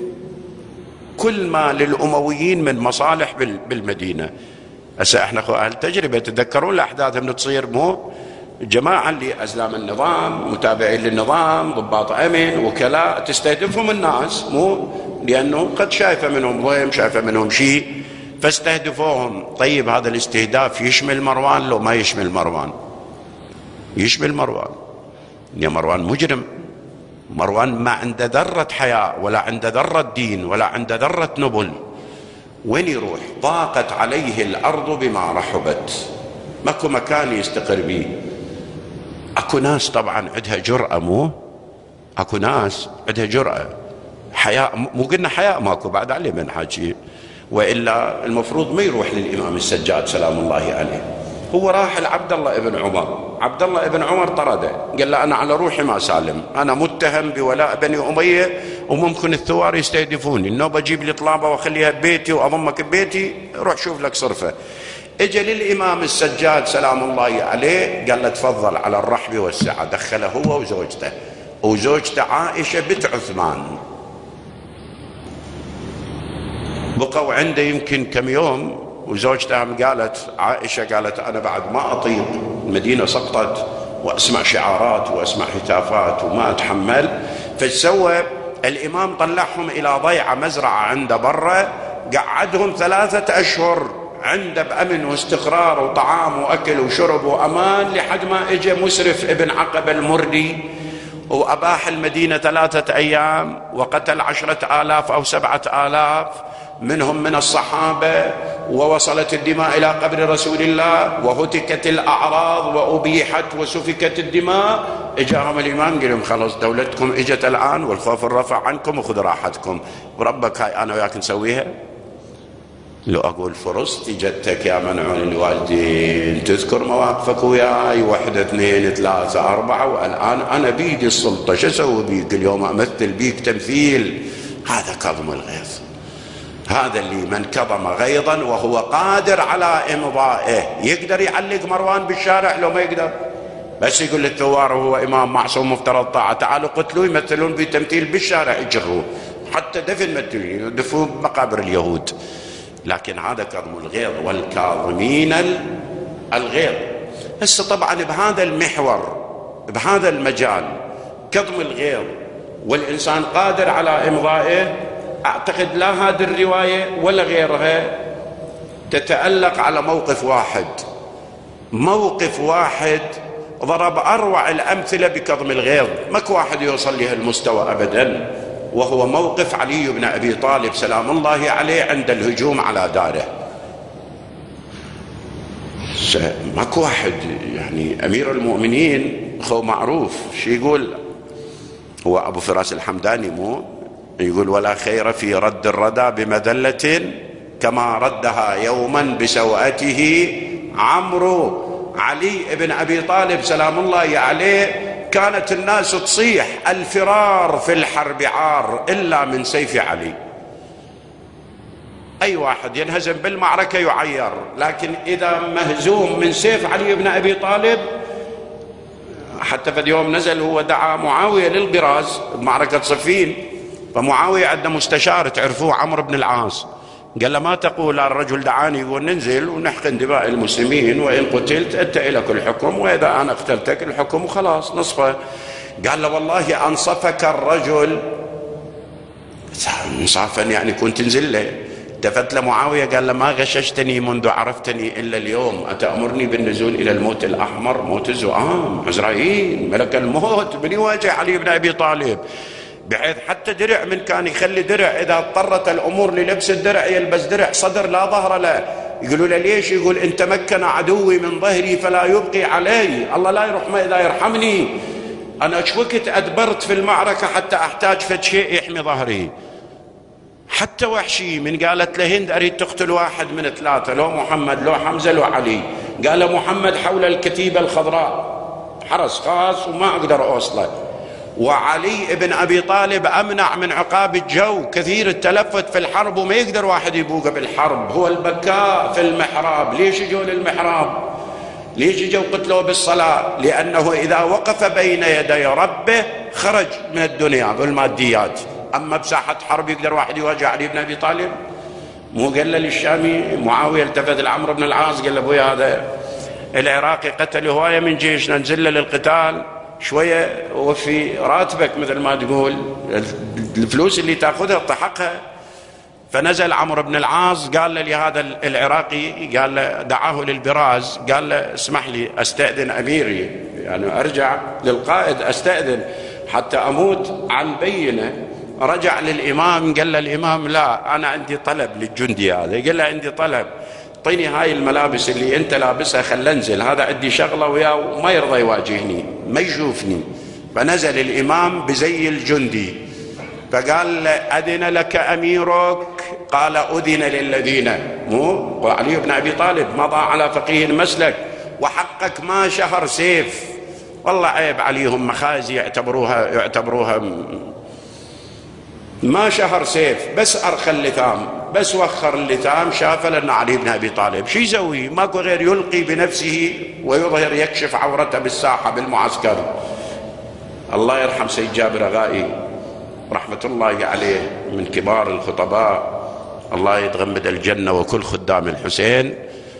S1: كل ما للأمويين من مصالح بالمدينة. هسه احنا اهل تجربة، تذكرون الأحداث من تصير، مو جماعة اللي أزلام النظام متابعين للنظام ضباط أمن وكلاء تستهدفهم الناس، مو لأنه قد شايفة منهم ضيم شايفة منهم شيء فاستهدفوهم. طيب هذا الاستهداف يشمل مروان لو ما يشمل مروان؟ يشمل مروان. يا مروان مجرم، مروان ما عنده ذرة حياء ولا عنده ذرة دين ولا عنده ذرة نبل. وين يروح؟ ضاقت عليه الأرض بما رحبت، ماكو مكان يستقر به. اكو ناس طبعا عندها جرأة، مو اكو ناس عندها جرأة، حياء، مو قلنا حياء ماكو بعد عليه من حاجي، وإلا المفروض ما يروح للإمام السجاد سلام الله عليه. هو راح لعبد الله ابن عمر، عبد الله ابن عمر طرده، قال له أنا على روحي ما سالم، أنا متهم بولاء بني أمية وممكن الثوار يستهدفوني، النوبة أجيب لي طلابة وأخليها ببيتي وأضمك ببيتي، روح شوف لك صرفة. اجى للإمام السجاد سلام الله عليه قال له تفضل على الرحب والسعة، دخله هو وزوجته، وزوجته عائشة بنت عثمان. بقوا عنده يمكن كم يوم، وزوجته قالت عائشة قالت أنا بعد ما أطيق، المدينة سقطت وأسمع شعارات وأسمع هتافات وما أتحمل. فسوى الإمام طلعهم إلى ضيعة مزرعة عنده برا، قعدهم 3 أشهر عنده بأمن واستقرار وطعام وأكل وشرب وأمان، لحد ما اجى مسرف ابن عقبة المردي وأباح المدينة 3 أيام وقتل 10,000 أو 7,000 منهم من الصحابة، ووصلت الدماء إلى قبر رسول الله وهتكت الأعراض وأبيحت وسفكت الدماء. اجاهم الإمام قال لهم خلص دولتكم اجت الآن والخوف الرفع عنكم وخذ راحتكم، وربك هاي أنا وياك نسويها. لو أقول فرصت جدتك يا منعون الوالدين، تذكر مواقفك وياي 1 2 3 4، والآن أنا بيدي السلطة، شو أسوي بيك اليوم؟ أمثل بيك تمثيل. هذا كظم الغيظ، هذا اللي من كظم غيظا وهو قادر على إمضائه. يقدر يعلق مروان بالشارع لو ما يقدر، بس يقول للثوار وهو إمام معصوم مفترض طاعة تعالوا قتلوا، يمثلون بتمثيل بالشارع يجروه، حتى دفن مثلين يدفون مقابر اليهود. لكن هذا كظم الغيظ، والكاظمين الغيظ. هسه طبعا بهذا المحور بهذا المجال كظم الغيظ والإنسان قادر على إمضائه، أعتقد لا هذه الرواية ولا غيرها تتألق على موقف واحد. موقف واحد ضرب أروع الأمثلة بكظم الغيظ، ماكو واحد يوصل له المستوى أبدا، وهو موقف علي بن أبي طالب سلام الله عليه عند الهجوم على داره. ماكو واحد، يعني أمير المؤمنين خو معروف شي يقول، هو أبو فراس الحمداني مو يقول ولا خير في رد الردى بمذلة كما ردها يوما بسوءته عمرو. علي بن أبي طالب سلام الله عليه كانت الناس تصيح الفرار في الحرب عار إلا من سيف علي. أي واحد ينهزم بالمعركة يعير، لكن إذا مهزوم من سيف علي بن أبي طالب. حتى في اليوم نزل هو دعا معاوية للبراز بمعركة صفين، فمعاوية عنده مستشار تعرفوه عمرو بن العاص، قال له ما تقول الرجل دعاني يقول ننزل ونحقن دماء المسلمين وإن قتلت أنت إلك الحكم وإذا أنا اقتلتك الحكم وخلاص نصفه. قال له والله أنصفك الرجل انصافا يعني كنت تنزل له. التفت لمعاوية قال له ما غششتني منذ عرفتني إلا اليوم، أتأمرني بالنزول إلى الموت الأحمر موت الزؤام عزرائيل ملك الموت من يواجه علي بن أبي طالب، بحيث حتى درع من كان يخلي درع إذا اضطرت الأمور للبس الدرع يلبس درع صدر لا ظهر له. يقولوا له ليش؟ يقول إن تمكن عدوي من ظهري فلا يبقي علي، الله لا يرحم إذا يرحمني. أنا ايش وقت أدبرت في المعركة حتى أحتاج فد شيء يحمي ظهري. حتى وحشي من قالت له هند أريد تقتل واحد من ثلاثة، لو محمد لو حمزة لو علي، قال محمد حول الكتيبة الخضراء حرس خاص وما أقدر أوصله، وعلي بن أبي طالب أمنع من عقاب الجو كثير التلفت في الحرب وما يقدر واحد يبوقه بالحرب، هو البكاء في المحراب. ليش يجوا للمحراب؟ ليش يجوا قتلوا بالصلاة؟ لأنه إذا وقف بين يدي ربه خرج من الدنيا بالماديات، أما بساحة حرب يقدر واحد يواجه علي بن أبي طالب؟ مو قال للشامي معاوية التفت لعمرو بن العاص قال له أبويا هذا العراقي قتل هواية من جيشنا ننزل للقتال شوية وفي راتبك مثل ما تقول الفلوس اللي تأخذها تحقها. فنزل عمرو بن العاص قال له لهذا العراقي قال له دعاه للبراز قال له اسمح لي أستأذن أميري يعني أرجع للقائد أستأذن حتى أموت عن بينة. رجع للإمام قال له الإمام لا أنا عندي طلب للجندي هذا، قال له عندي طلب اعطيني هاي الملابس اللي انت لابسها خل انزل، هذا عندي شغله وياه وما يرضى يواجهني ما يشوفني. فنزل الامام بزي الجندي فقال اذن لك اميرك؟ قال اذن للذين مو علي بن ابي طالب مضى على فقيه المسلك وحقك ما شهر سيف. والله عيب عليهم مخازي يعتبروها ما شهر سيف، بس أرخى اللثام بس وخر اللثام شاف لأن علي بن أبي طالب شو يسوي؟ ماكو غير يلقي بنفسه ويظهر يكشف عورته بالساحة بالمعسكر. الله يرحم سيد جابر غائي رحمة الله عليه من كبار الخطباء، الله يتغمد الجنة وكل خدام الحسين.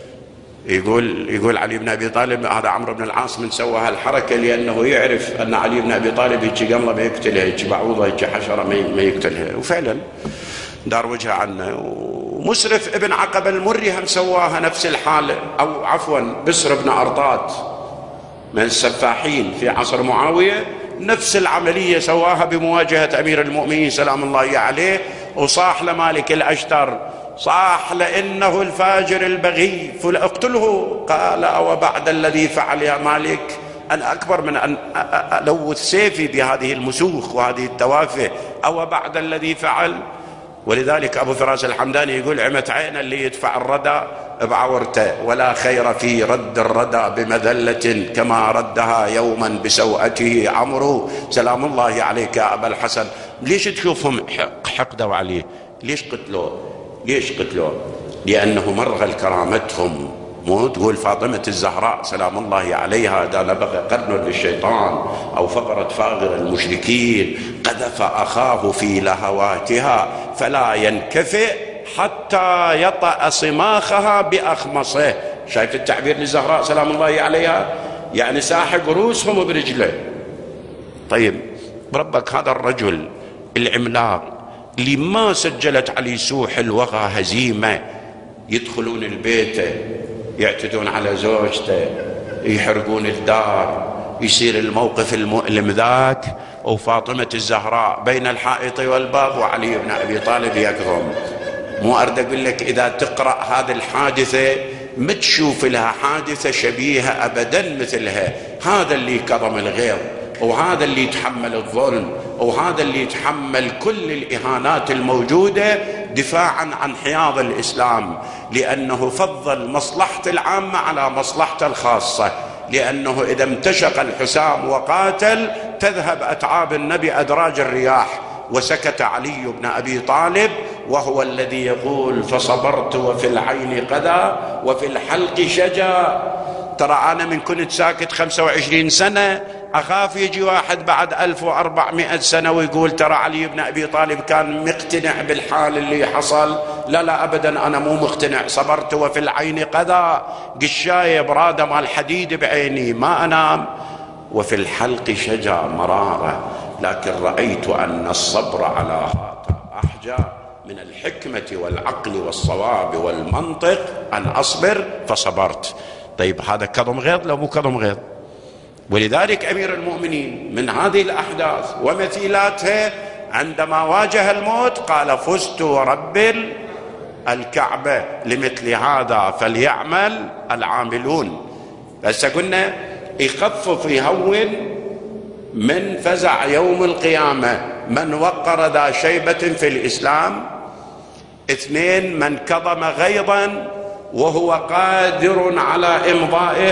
S1: يقول علي بن أبي طالب هذا عمرو بن العاص من سوى هالحركة لأنه يعرف أن علي بن أبي طالب يجي قمله ما يقتلها، يجي بعوضة يجي حشرة ما يقتلها، وفعلا دار وجهه عنه. ومسرف ابن عقبة المري هم سواها نفس الحالة، أو عفوا بسر بن أرطات من السفاحين في عصر معاوية نفس العملية سواها بمواجهة أمير المؤمنين سلام الله عليه. وصاح لمالك الأشتر صاح لإنه الفاجر البغي فاقتله. قال أو بعد الذي فعل يا مالك أنا أكبر من أن ألوث سيفي بهذه المسوخ وهذه التوافه، أو بعد الذي فعل. ولذلك أبو فراس الحمداني يقول عمت عين اللي يدفع الردى بعورته ولا خير في رد الردى بمذلة كما ردها يوما بسوءته عمرو سلام الله عليك يا أبا الحسن. ليش تشوفهم حقدوا عليه؟ ليش قتلوه؟ لأنه مرغل كرامتهم. مو تقول فاطمة الزهراء سلام الله عليها إذا نبغى قرن للشيطان أو فقرة فاغر المشركين قذف أخاه في لهواتها فلا ينكفئ حتى يطأ صماخها بأخمصه. شايف التعبير للزهراء سلام الله عليها؟ يعني ساحق رؤوسهم برجله. طيب بربك هذا الرجل العملاق اللي ما سجلت عليه سوح الوغى هزيمة، يدخلون البيت يعتدون على زوجته يحرقون الدار، يصير الموقف المؤلم ذاك وفاطمة الزهراء بين الحائط والباب وعلي بن أبي طالب يكظم. مو أرد أقول لك إذا تقرأ هذه الحادثة ما تشوف لها حادثة شبيهة أبدا مثلها. هذا اللي كظم الغيظ وهذا اللي يتحمل الظلم وهذا اللي يتحمل كل الإهانات الموجودة دفاعا عن حياض الإسلام، لأنه فضل مصلحة العامة على مصلحته الخاصة، لأنه إذا امتشق الحسام وقاتل تذهب أتعاب النبي أدراج الرياح. وسكت علي بن أبي طالب وهو الذي يقول فصبرت وفي العين قذى وفي الحلق شجا. ترى أنا من كنت ساكت 25 سنة أخاف يجي واحد بعد 1400 سنة ويقول ترى علي بن أبي طالب كان مقتنع بالحال اللي حصل. لا لا أبدا، أنا مو مقتنع. صبرت وفي العين قذى، قشاية برادة مال حديد بعيني ما أنام. وفي الحلق شجا، مرارة، لكن رأيت أن الصبر على هذا أحجى من الحكمة والعقل والصواب والمنطق أن أصبر، فصبرت. طيب هذا كظم غيظ لو مو كظم غيظ؟ ولذلك أمير المؤمنين من هذه الأحداث ومثيلاتها عندما واجه الموت قال فزت ورب الكعبة لمثل هذا فليعمل العاملون. بس قلنا يخفف يهون من فزع يوم القيامة من وقر ذا شيبة في الإسلام. 2 من كظم غيظا وهو قادر على إمضائه.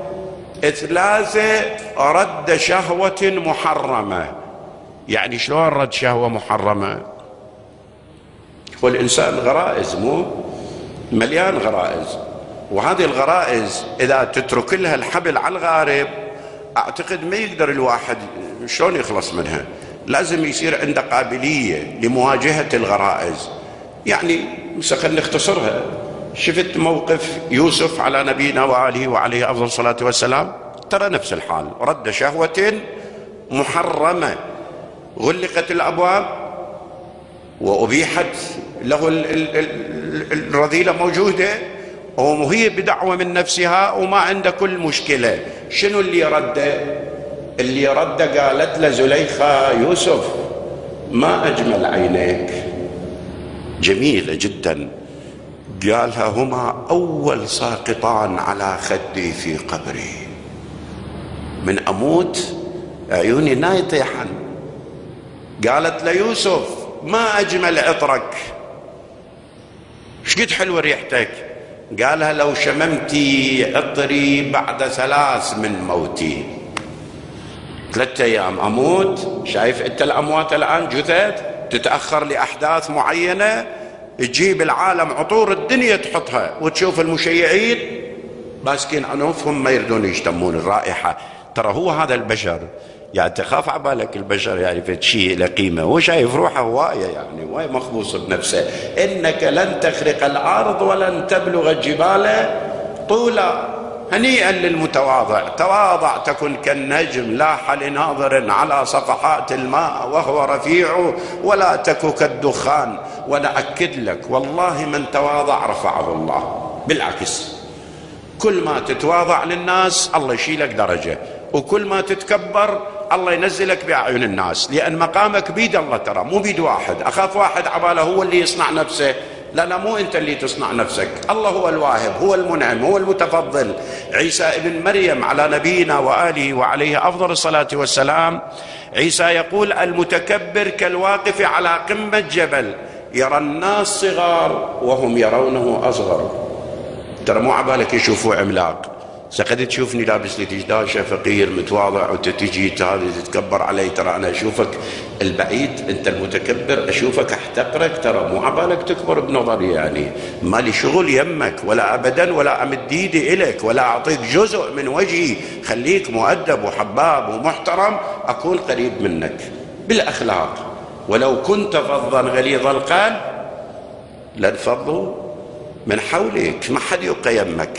S1: 3 رد شهوة محرمة. يعني شلون رد شهوة محرمة؟ والإنسان غرائز، مو مليان غرائز، وهذه الغرائز إذا تترك لها الحبل على الغارب أعتقد ما يقدر الواحد شلون يخلص منها. لازم يصير عنده قابلية لمواجهة الغرائز. يعني خلينا نختصرها. شفت موقف يوسف على نبينا وآله وعليه أفضل الصلاة والسلام؟ ترى نفس الحال، رد شهوة محرمة، غلقت الأبواب وأبيحت له الرذيلة موجودة وهي بدعوة من نفسها وما عنده كل مشكلة. شنو اللي رده؟ اللي رده قالت له زليخة يوسف ما أجمل عينيك، جميلة جدا. قالها هما أول ساقطان على خدي في قبري، من أموت عيوني نايطيحا. قالت ليوسف ما أجمل عطرك، شقد حلوة ريحتك. قالها لو شممتي عطري بعد 3 من موتي. 3 أيام أموت. شايف أنت الأموات الآن جثث تتأخر لأحداث معينة، تجيب العالم عطور الدنيا تحطها وتشوف المشيعين ماسكين عنوفهم ما يردون يشتمون الرائحة. ترى هو هذا البشر، يعني تخاف عبالك البشر يعني في شيء له قيمة، هو شايف روحه هواية، يعني هواية مخبوص بنفسه. إنك لن تخرق الأرض ولن تبلغ الجبال طولا. هنيئا للمتواضع، تواضع تكن كالنجم لاح لناظر على صفحات الماء وهو رفيع ولا تك كالدخان. وأنا أكد لك والله من تواضع رفعه الله. بالعكس، كل ما تتواضع للناس الله يشيلك درجة، وكل ما تتكبر الله ينزلك بأعين الناس، لأن مقامك بيد الله. ترى مو بيد واحد. أخاف واحد عباله هو اللي يصنع نفسه. لا لا، مو أنت اللي تصنع نفسك، الله هو الواهب، هو المنعم، هو المتفضل. عيسى ابن مريم على نبينا وآله وعليه أفضل الصلاة والسلام، عيسى يقول المتكبر كالواقف على قمة جبل يرى الناس صغار وهم يرونه أصغر. ترى مو عبالك يشوفوا عملاق. سقد تشوفني لابس لي دشداشه فقير متواضع وتتجي هذه تتكبر علي، ترى انا اشوفك البعيد، انت المتكبر اشوفك احتقرك. ترى مو عبالك تكبر بنظري، يعني مالي شغل يمك ولا ابدا، ولا امد ايدي الك ولا اعطيك جزء من وجهي. خليك مؤدب وحباب ومحترم، اكون قريب منك بالاخلاق. ولو كنت فظا غليظ القلب لانفضوا من حولك، ما حد يبقى يمك.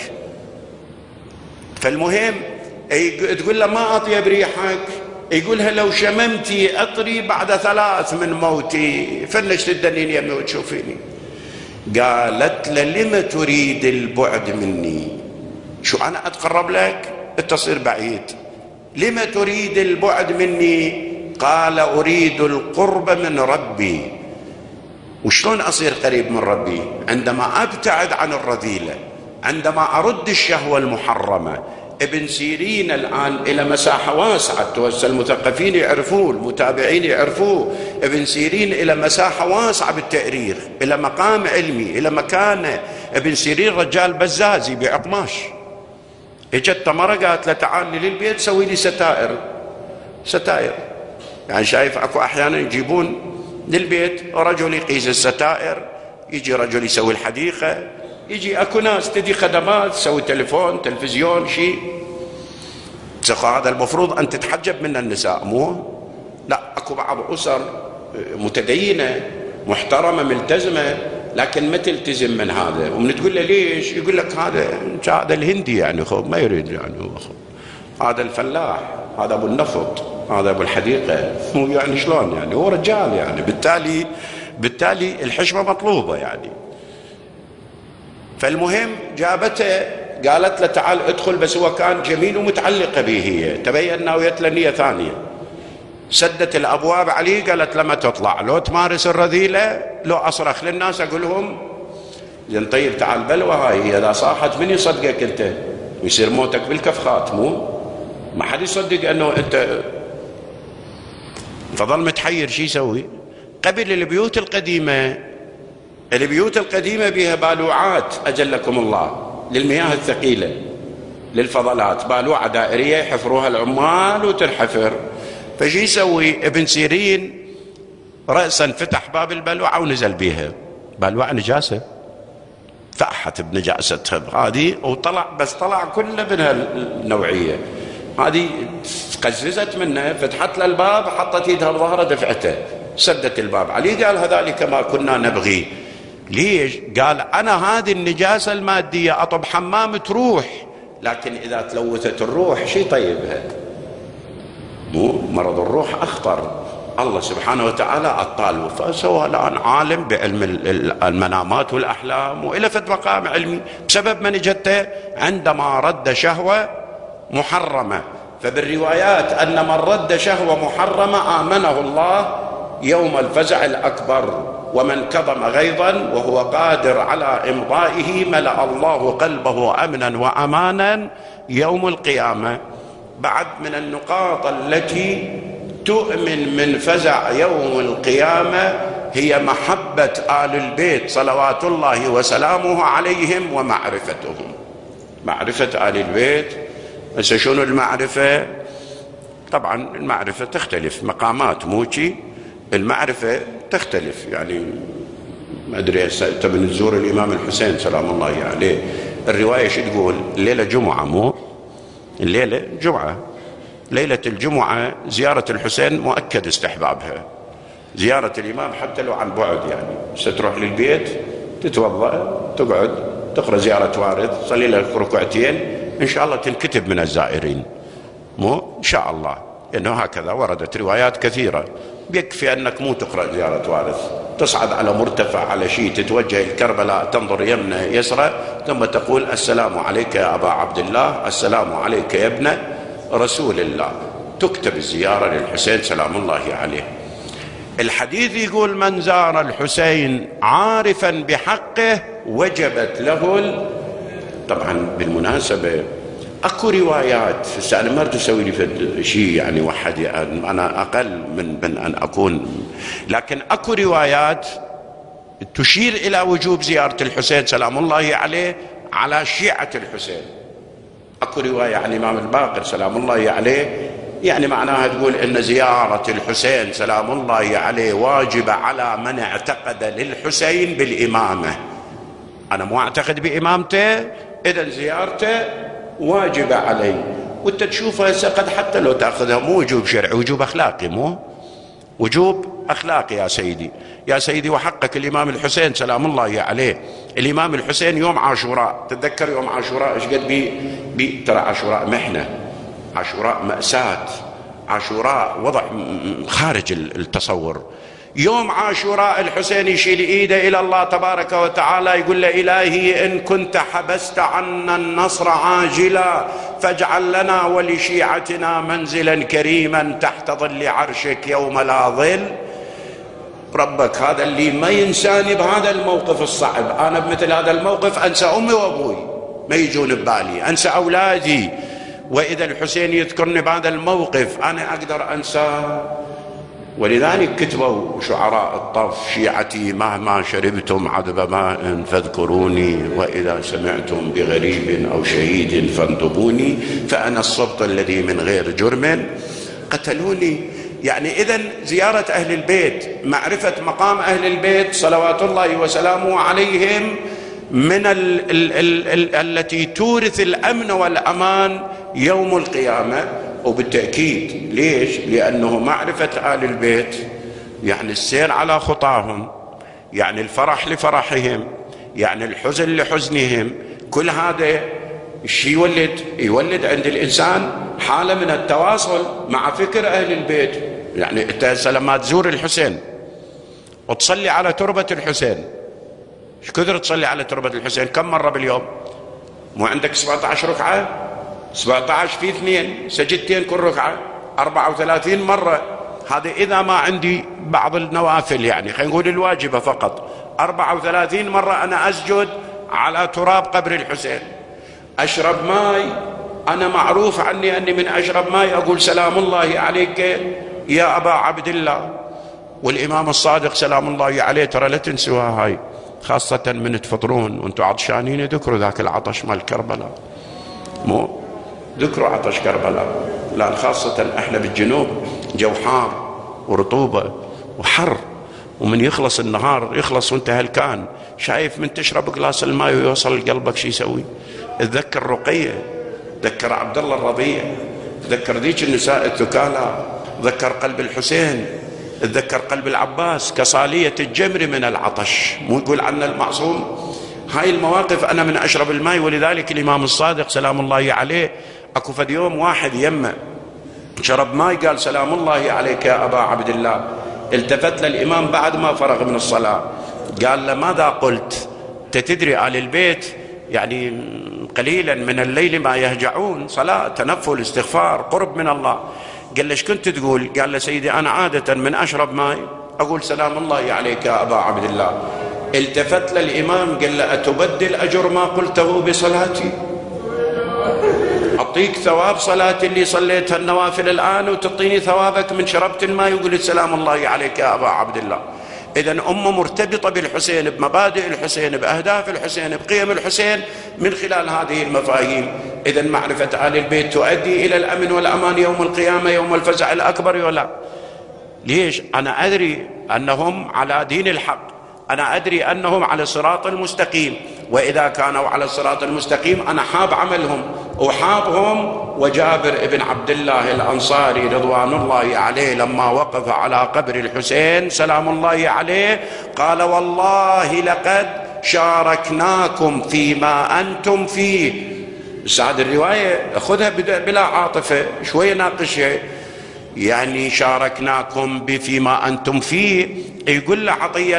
S1: فالمهم تقول له ما أطيب ريحك، يقولها لو شممتي عطري بعد 3 من موتي. فلش تدنين يمي وتشوفيني. قالت له لم تريد البعد مني؟ شو أنا أتقرب لك تصير بعيد؟ لم تريد البعد مني؟ قال أريد القرب من ربي. وشلون أصير قريب من ربي؟ عندما أبتعد عن الرذيلة، عندما أرد الشهوة المحرمة. ابن سيرين الآن إلى مساحة واسعة، توسع المثقفين يعرفوه، المتابعين يعرفوه. ابن سيرين إلى مساحة واسعة بالتأريخ، إلى مقام علمي، إلى مكانة. ابن سيرين رجال بزاز يبيع قماش. اجت تمرة قالت له تعال لي للبيت سوي لي ستائر. يعني شايف اكو احيانا يجيبون للبيت رجل يقيس الستائر، يجي رجل يسوي الحديقة، يجي اكو ناس تدي خدمات تسوي تليفون تلفزيون شيء. هذا المفروض ان تتحجب من النساء، مو لا. اكو بعض اسر متدينة محترمة ملتزمة لكن ما تلتزم من هذا، ومن تقول له ليش يقول لك هذا الهندي يعني ما يريد، يعني هذا الفلاح، هذا ابو النفط، هذا ابو الحديقة، مو يعني شلون يعني هو رجال يعني. بالتالي الحشمة مطلوبة يعني. فالمهم جابته قالت له تعال ادخل، بس هو كان جميل ومتعلقة به هي، تبين ناوية له نية ثانية. سدت الابواب عليه، قالت لما تطلع لو تمارس الرذيلة لو اصرخ للناس اقول لهم زين طيب تعال بلوى هاي اذا صاحت من يصدقك انت ويصير موتك بالكفخات، مو ما حد يصدق انه انت. فظل متحير شي يسوي. قبل البيوت القديمة بها بالوعات اجلكم الله للمياه الثقيلة للفضلات، بالوعة دائرية يحفروها العمال وتنحفر. فشي يسوي ابن سيرين رأسا فتح باب البلوعة ونزل بيها. بلوعة نجاسة، فأحت بنجاستها هذه وطلع، بس طلع كله من هالنوعية هذه. قززت منه، فتحت له الباب، حطت يدها بظهره دفعته، سدت الباب عليه. قال هذلك ما كنا نبغي. ليش؟ قال أنا هذه النجاسة المادية أطب حمام تروح، لكن إذا تلوثت الروح شي طيبها، مو مرض الروح أخطر. الله سبحانه وتعالى أطال، فسوى الآن عالم بعلم المنامات والأحلام وإلى فد مقام علمي بسبب من جته عندما رد شهوة محرمة. فبالروايات أن من رد شهوة محرمة آمنه الله يوم الفزع الأكبر، ومن كظم غيظا وهو قادر على إمضائه ملأ الله قلبه أمنا وأمانا يوم القيامة. بعد من النقاط التي تؤمن من فزع يوم القيامة هي محبة آل البيت صلوات الله وسلامه عليهم ومعرفتهم. معرفة آل البيت. بس شنو المعرفة؟ طبعا المعرفة تختلف، مقامات موشي المعرفة تختلف. يعني ما أدري تبي تزور الإمام الحسين سلام الله عليه، الرواية شو تقول؟ الليلة جمعة، مو الليلة جمعة، ليلة الجمعة زيارة الحسين مؤكد استحبابها، زيارة الإمام حتى لو عن بعد. يعني ستروح للبيت تتوضأ تقعد تقرأ زيارة وارث، صلي لك ركعتين، إن شاء الله تنكتب من الزائرين، مو إن شاء الله، إنه هكذا وردت روايات كثيرة. يكفي أنك مو تقرأ زيارة وارث، تصعد على مرتفع على شيء، تتوجه الكربلاء، تنظر يمنى يسرى، ثم تقول السلام عليك يا أبا عبد الله، السلام عليك يا ابن رسول الله، تكتب الزيارة للحسين سلام الله عليه. الحديث يقول من زار الحسين عارفا بحقه وجبت له طبعا بالمناسبة اكو روايات، انا ما اريد اسوي لي شيء يعني وحد، يعني انا اقل من ان اكون، لكن اكو روايات تشير الى وجوب زيارة الحسين سلام الله عليه على شيعة الحسين. اكو رواية عن الامام الباقر سلام الله عليه، يعني معناها تقول ان زيارة الحسين سلام الله عليه واجبة على من اعتقد للحسين بالامامة. انا مو اعتقد بامامته، اذا زيارته واجبة علي. وانت تشوفها قد حتى لو تاخذها مو وجوب شرعي، وجوب اخلاقي، مو وجوب اخلاقي يا سيدي. يا سيدي وحقك الامام الحسين سلام الله عليه. الامام الحسين يوم عاشوراء، تتذكر يوم عاشوراء ايش قد ترى عاشوراء محنة، عاشوراء مأساة، عاشوراء وضع خارج التصور. يوم عاشوراء الحسين يشيل ايده الى الله تبارك وتعالى يقول له الهي ان كنت حبست عنا النصر عاجلا فاجعل لنا ولشيعتنا منزلا كريما تحت ظل عرشك يوم لا ظل. ربك هذا اللي ما ينساني بهذا الموقف الصعب، انا بمثل هذا الموقف انسى امي وابوي ما يجون ببالي، انسى اولادي وإذا الحسين يذكرني بهذا الموقف أنا أقدر أنساه؟ ولذلك كتبوا شعراء الطف: شيعتي مهما شربتم عذب ماء فاذكروني، وإذا سمعتم بغريب أو شهيد فانتبوني، فأنا الصبط الذي من غير جرم قتلوني. يعني إذن زيارة أهل البيت، معرفة مقام أهل البيت صلوات الله وسلامه عليهم من التي تورث الأمن والأمان يوم القيامة. وبالتأكيد ليش؟ لأنه معرفة آل البيت يعني السير على خطاهم، يعني الفرح لفرحهم، يعني الحزن لحزنهم. كل هذا الشيء يولد عند الإنسان حالة من التواصل مع فكر أهل البيت. يعني أنت لما تزور الحسين وتصلي على تربة الحسين، ايش كثر تصلي على تربة الحسين؟ كم مرة باليوم؟ مو عندك 17 ركعة؟ 17 في 2 سجدتين كل ركعة 34 مرة. هذا إذا ما عندي بعض النوافل، يعني خلينا نقول الواجبة فقط. 34 مرة أنا أسجد على تراب قبر الحسين. أشرب ماء، أنا معروف عني أني من أشرب ماء أقول سلام الله عليك يا أبا عبد الله. والإمام الصادق سلام الله عليه ترى لا تنسوها هاي، خاصة من تفطرون وانتم عطشانين ذكروا ذاك العطش مال كربلاء، مو ذكروا عطش كربلاء، لأن خاصة احنا بالجنوب جو حار ورطوبة وحر، ومن يخلص النهار يخلص وانت هلكان، شايف من تشرب قلاص الماء ويوصل لقلبك شو يسوي؟ تذكر رقية، تذكر عبد الله الرضيع، تذكر ذيك النساء الثكالى، تذكر قلب الحسين، تذكر قلب العباس كصالية الجمر من العطش، مو يقول عنا المعصوم. هاي المواقف أنا من أشرب الماء. ولذلك الإمام الصادق سلام الله عليه أكو فد يوم واحد يمه شرب ماء قال سلام الله عليك يا أبا عبد الله. التفت للإمام بعد ما فرغ من الصلاة قال له ماذا قلت؟ تدري آل البيت يعني قليلا من الليل ما يهجعون، صلاة تنفل استغفار قرب من الله. قال له ايش كنت تقول؟ قال له سيدي أنا عادة من أشرب ماء أقول سلام الله عليك يا أبا عبد الله. التفت للإمام قال له أتبدل أجر ما قلته بصلاتي؟ أعطيك ثواب صلاتي اللي صليتها النوافل الآن وتعطيني ثوابك من شربت الماء وقلت سلام الله عليك يا أبا عبد الله. إذن أمه مرتبطة بالحسين، بمبادئ الحسين، بأهداف الحسين، بقيم الحسين من خلال هذه المفاهيم. إذن معرفة آل البيت تؤدي إلى الأمن والأمان يوم القيامة، يوم الفزع الأكبر ولا؟ ليش؟ أنا أدري أنهم على دين الحق، أنا أدري أنهم على الصراط المستقيم، وإذا كانوا على الصراط المستقيم أنا حاب عملهم وحابهم. وجابر ابن عبد الله الأنصاري رضوان الله عليه لما وقف على قبر الحسين سلام الله عليه قال والله لقد شاركناكم فيما أنتم فيه. بس هذه الرواية خذها بلا عاطفة شوية ناقشها، يعني شاركناكم فيما أنتم فيه. يقول له عطية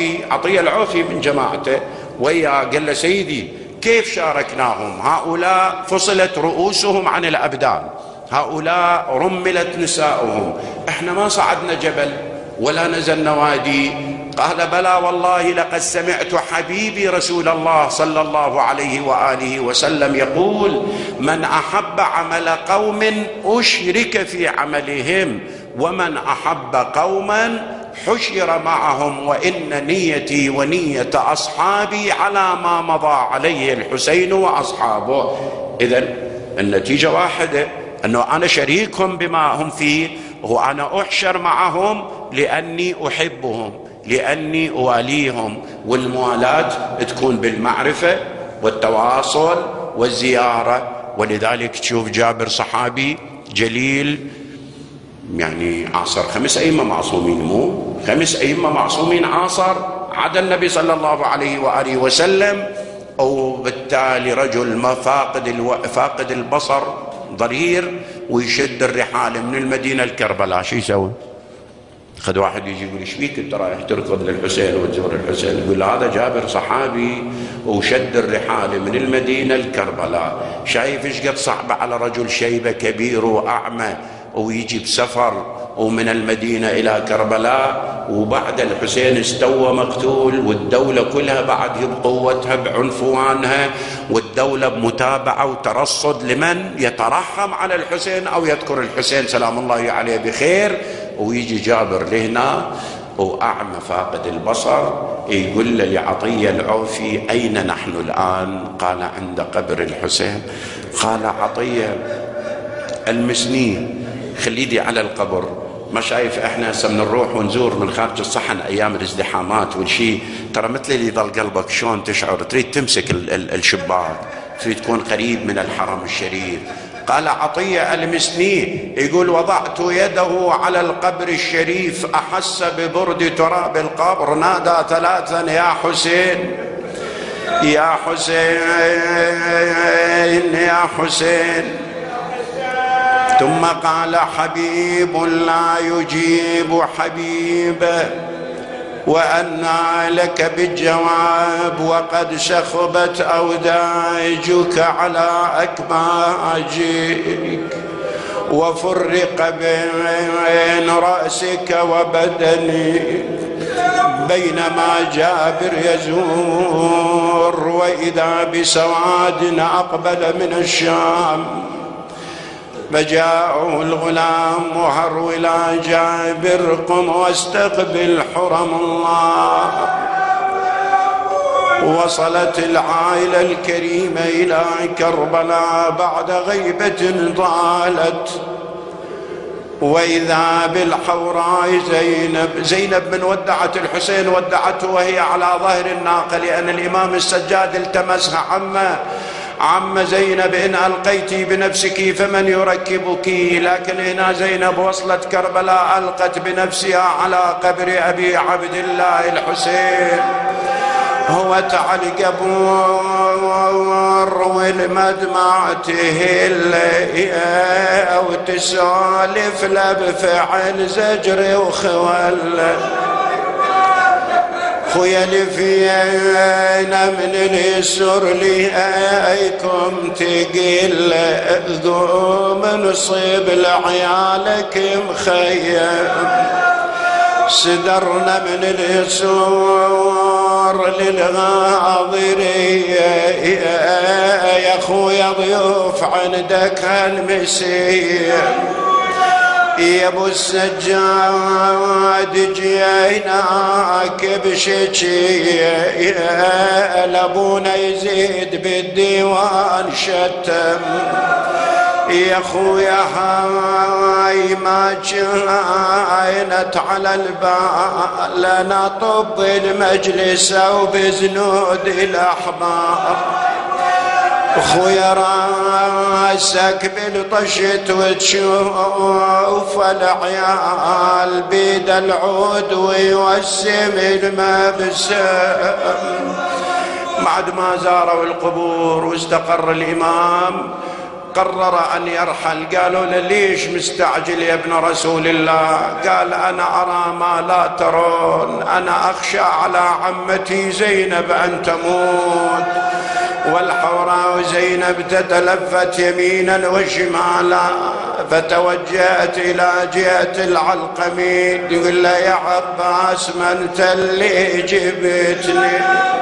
S1: العوفي من جماعته وياه قال له سيدي كيف شاركناهم؟ هؤلاء فصلت رؤوسهم عن الأبدان، هؤلاء رملت نساؤهم، احنا ما صعدنا جبل ولا نزلنا وادي. قال بلى والله لقد سمعت حبيبي رسول الله صلى الله عليه وآله وسلم يقول من أحب عمل قوم أشرك في عملهم، ومن أحب قوما حشر معهم، وإن نيتي ونية أصحابي على ما مضى عليه الحسين وأصحابه. إذن النتيجة واحدة، أنه أنا شريكهم بما هم فيه، وأنا أحشر معهم لأني أحبهم، لأني أواليهم. والموالاة تكون بالمعرفة والتواصل والزيارة. ولذلك تشوف جابر صحابي جليل، يعني عاصر 5 أئمة معصومين، مو 5 أئمة معصومين عاصر عدا النبي صلى الله عليه وآله وسلم. وبالتالي رجل فاقد البصر ضرير، ويشد الرحال من المدينة لكربلاء، شو يسوي؟ خذ واحد يجي يقول ايش فيك انت رايح تركض للحسين وتزور الحسين؟ يقول هذا جابر صحابي وشد الرحال من المدينة لكربلاء. شايف ايش قد صعب على رجل شيبة كبير وأعمى ويجي بسفر ومن المدينة إلى كربلاء، وبعد الحسين استوى مقتول والدولة كلها بعد بقوتها بعنفوانها والدولة بمتابعة وترصد لمن يترحم على الحسين أو يذكر الحسين سلام الله عليه بخير. ويجي جابر لهنا وأعمى فاقد البصر، يقول له لعطية العوفي أين نحن الآن؟ قال عند قبر الحسين. قال عطية المسنيه، خليدي على القبر، ما شايف احنا هسه بنروح ونزور من خارج الصحن ايام الازدحامات والشي، ترى مثل اللي يضل قلبك شلون تشعر، تريد تمسك الشباك، تريد تكون قريب من الحرم الشريف. قال عطية المسني يقول وضعت يده على القبر الشريف، أحس ببرد تراب القبر، نادى ثلاثا يا حسين يا حسين يا حسين، ثم قال حبيب لا يجيب حبيبه، وأنى لك بالجواب وقد شخبت أوداجك على أكماجك، وفرق بين رأسك وبدنك، بينما جابر يزور وإذا بسواد أقبل من الشام، فجاءه الغلام وهرولا جابر قم واستقبل حرم الله. وصلت العائلة الكريمة إلى كربلاء بعد غيبة طالت، وإذا بالحوراء زينب من ودعت الحسين ودعته وهي على ظهر الناقة، لأن الإمام السجاد التمسها عم زينب إن ألقيتي بنفسك فمن يركبك، لكن هنا زينب وصلت كربلاء ألقت بنفسها على قبر أبي عبد الله الحسين. هو تعلق بور والمدمعته أو تسالف لبفعل زجر وخول، خيل فينا من اليسر لأيكم تقل ذوم نصيب لعيالك مخيم، سدرنا من اليسر للغاضرية يا خويا ضيوف عندك المسيح، يا ابو السجاد جيناك بشجية، لابونا يزيد بالديوان شتم، يا خويا هاي ما جاينت على البال، انا طب المجلس وبزنود الاحبار، خويا راسك بالطشت وتشوف العيال بيد العود ويوسم المبسم. بعد ما زاروا القبور واستقر الإمام قرر أن يرحل. قالوا له ليش مستعجل يا ابن رسول الله؟ قال أنا أرى ما لا ترون، أنا أخشى على عمتي زينب أن تموت، والحوراء زينب تتلفت يمينا وشمالا، فتوجهت إلى جهة العلقمين يقول له يا عباس ما أنت اللي جبتني،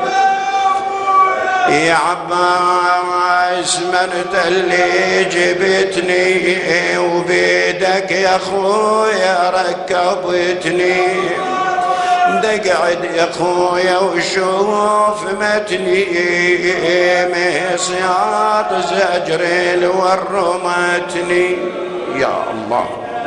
S1: يا عباس ما أنت اللي جبتني، وبيدك يا أخويا ركبتني، دقعد يا خويا وشوف متني، مصياد زجر ورمتني. يا الله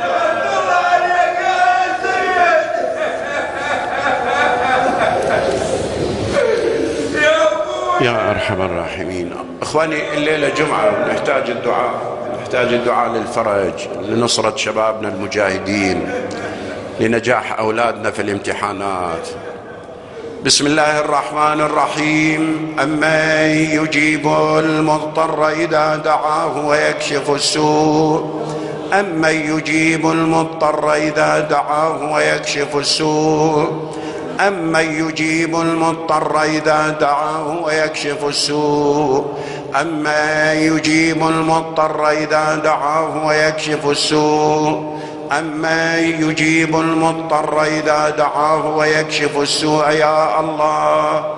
S1: يا أرحم الراحمين. إخواني الليلة جمعة، نحتاج الدعاء للفرج، لنصرة شبابنا المجاهدين، لنجاح أولادنا في الامتحانات. بسم الله الرحمن الرحيم. أمن يجيب المضطر إذا دعاه ويكشف السوء، أمن يجيب المضطر إذا دعاه ويكشف السوء، أمن يجيب المضطر إذا دعاه ويكشف السوء، أمن يجيب المضطر إذا دعاه ويكشف السوء، أمن يجيب المضطر إذا دعاه ويكشف السوء. يا الله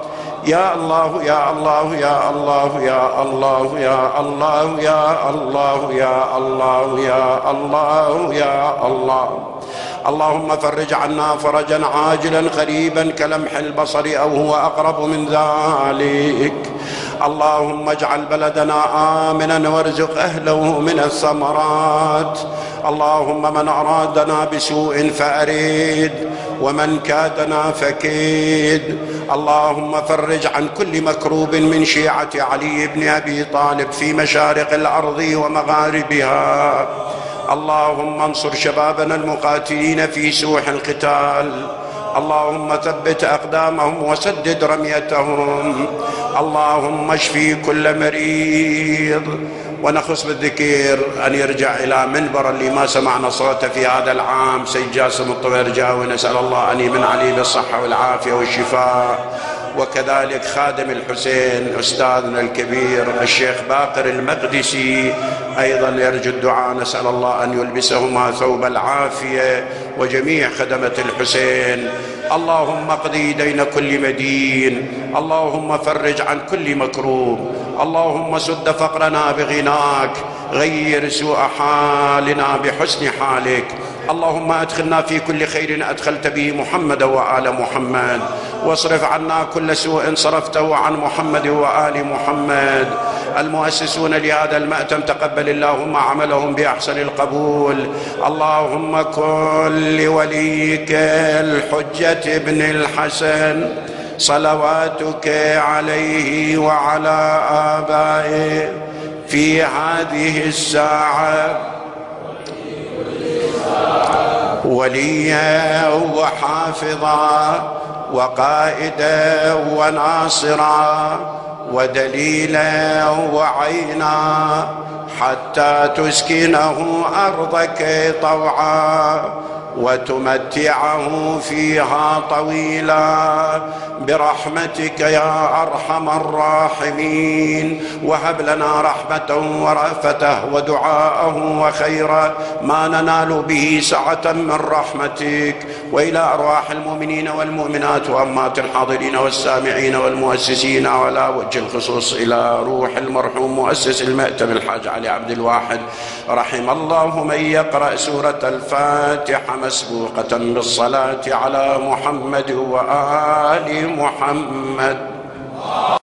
S1: يا الله يا الله يا الله يا الله يا الله يا الله يا الله يا الله يا الله. اللهم فرج عنا فرجا عاجلا قريبا كلمح البصر أو هو أقرب من ذلك. اللهم اجعل بلدنا آمنا وارزق أهله من الثمرات. اللهم من أرادنا بسوء فأريد، ومن كادنا فكيد. اللهم فرج عن كل مكروب من شيعة علي بن أبي طالب في مشارق الأرض ومغاربها. اللهم انصر شبابنا المقاتلين في سوح القتال. اللهم ثبت أقدامهم وسدد رميتهم. اللهم اشفي كل مريض. ونخص بالذكر أن يرجع إلى منبر اللي ما سمعنا صوته في هذا العام سيد جاسم الطويرجاوي، نسأل الله أن يمن عليه بالصحة والعافية والشفاء. وكذلك خادم الحسين أستاذنا الكبير الشيخ باقر المقدسي أيضا يرجو الدعاء، نسأل الله أن يلبسهما ثوب العافية، وجميع خدمة الحسين. اللهم اقضي دين كل مدين. اللهم فرج عن كل مكروب. اللهم سد فقرنا بغناك، غير سوء حالنا بحسن حالك. اللهم أدخلنا في كل خير أدخلت به محمد وآل محمد، واصرف عنا كل سوء صرفته عن محمد وآل محمد. المؤسسون لهذا المأتم تقبل اللهم عملهم بأحسن القبول. اللهم كن لوليك الحجة بن الحسن صلواتك عليه وعلى آبائه في هذه الساعة وليا وحافظا وقائدا وناصرا ودليلا وعينا، حتى تسكنه أرضك طوعا وتمتعه فيها طويلا برحمتك يا أرحم الراحمين. وهب لنا رحمة ورأفته ودعاءه وخيرا ما ننال به سعة من رحمتك. وإلى أرواح المؤمنين والمؤمنات وأمات الحاضرين والسامعين والمؤسسين، وعلى وجه الخصوص إلى روح المرحوم مؤسس المأتم الحاج علي عبد الواحد، رحم الله من يقرأ سورة الفاتحة مسبوقة بالصلاة على محمد وآل محمد.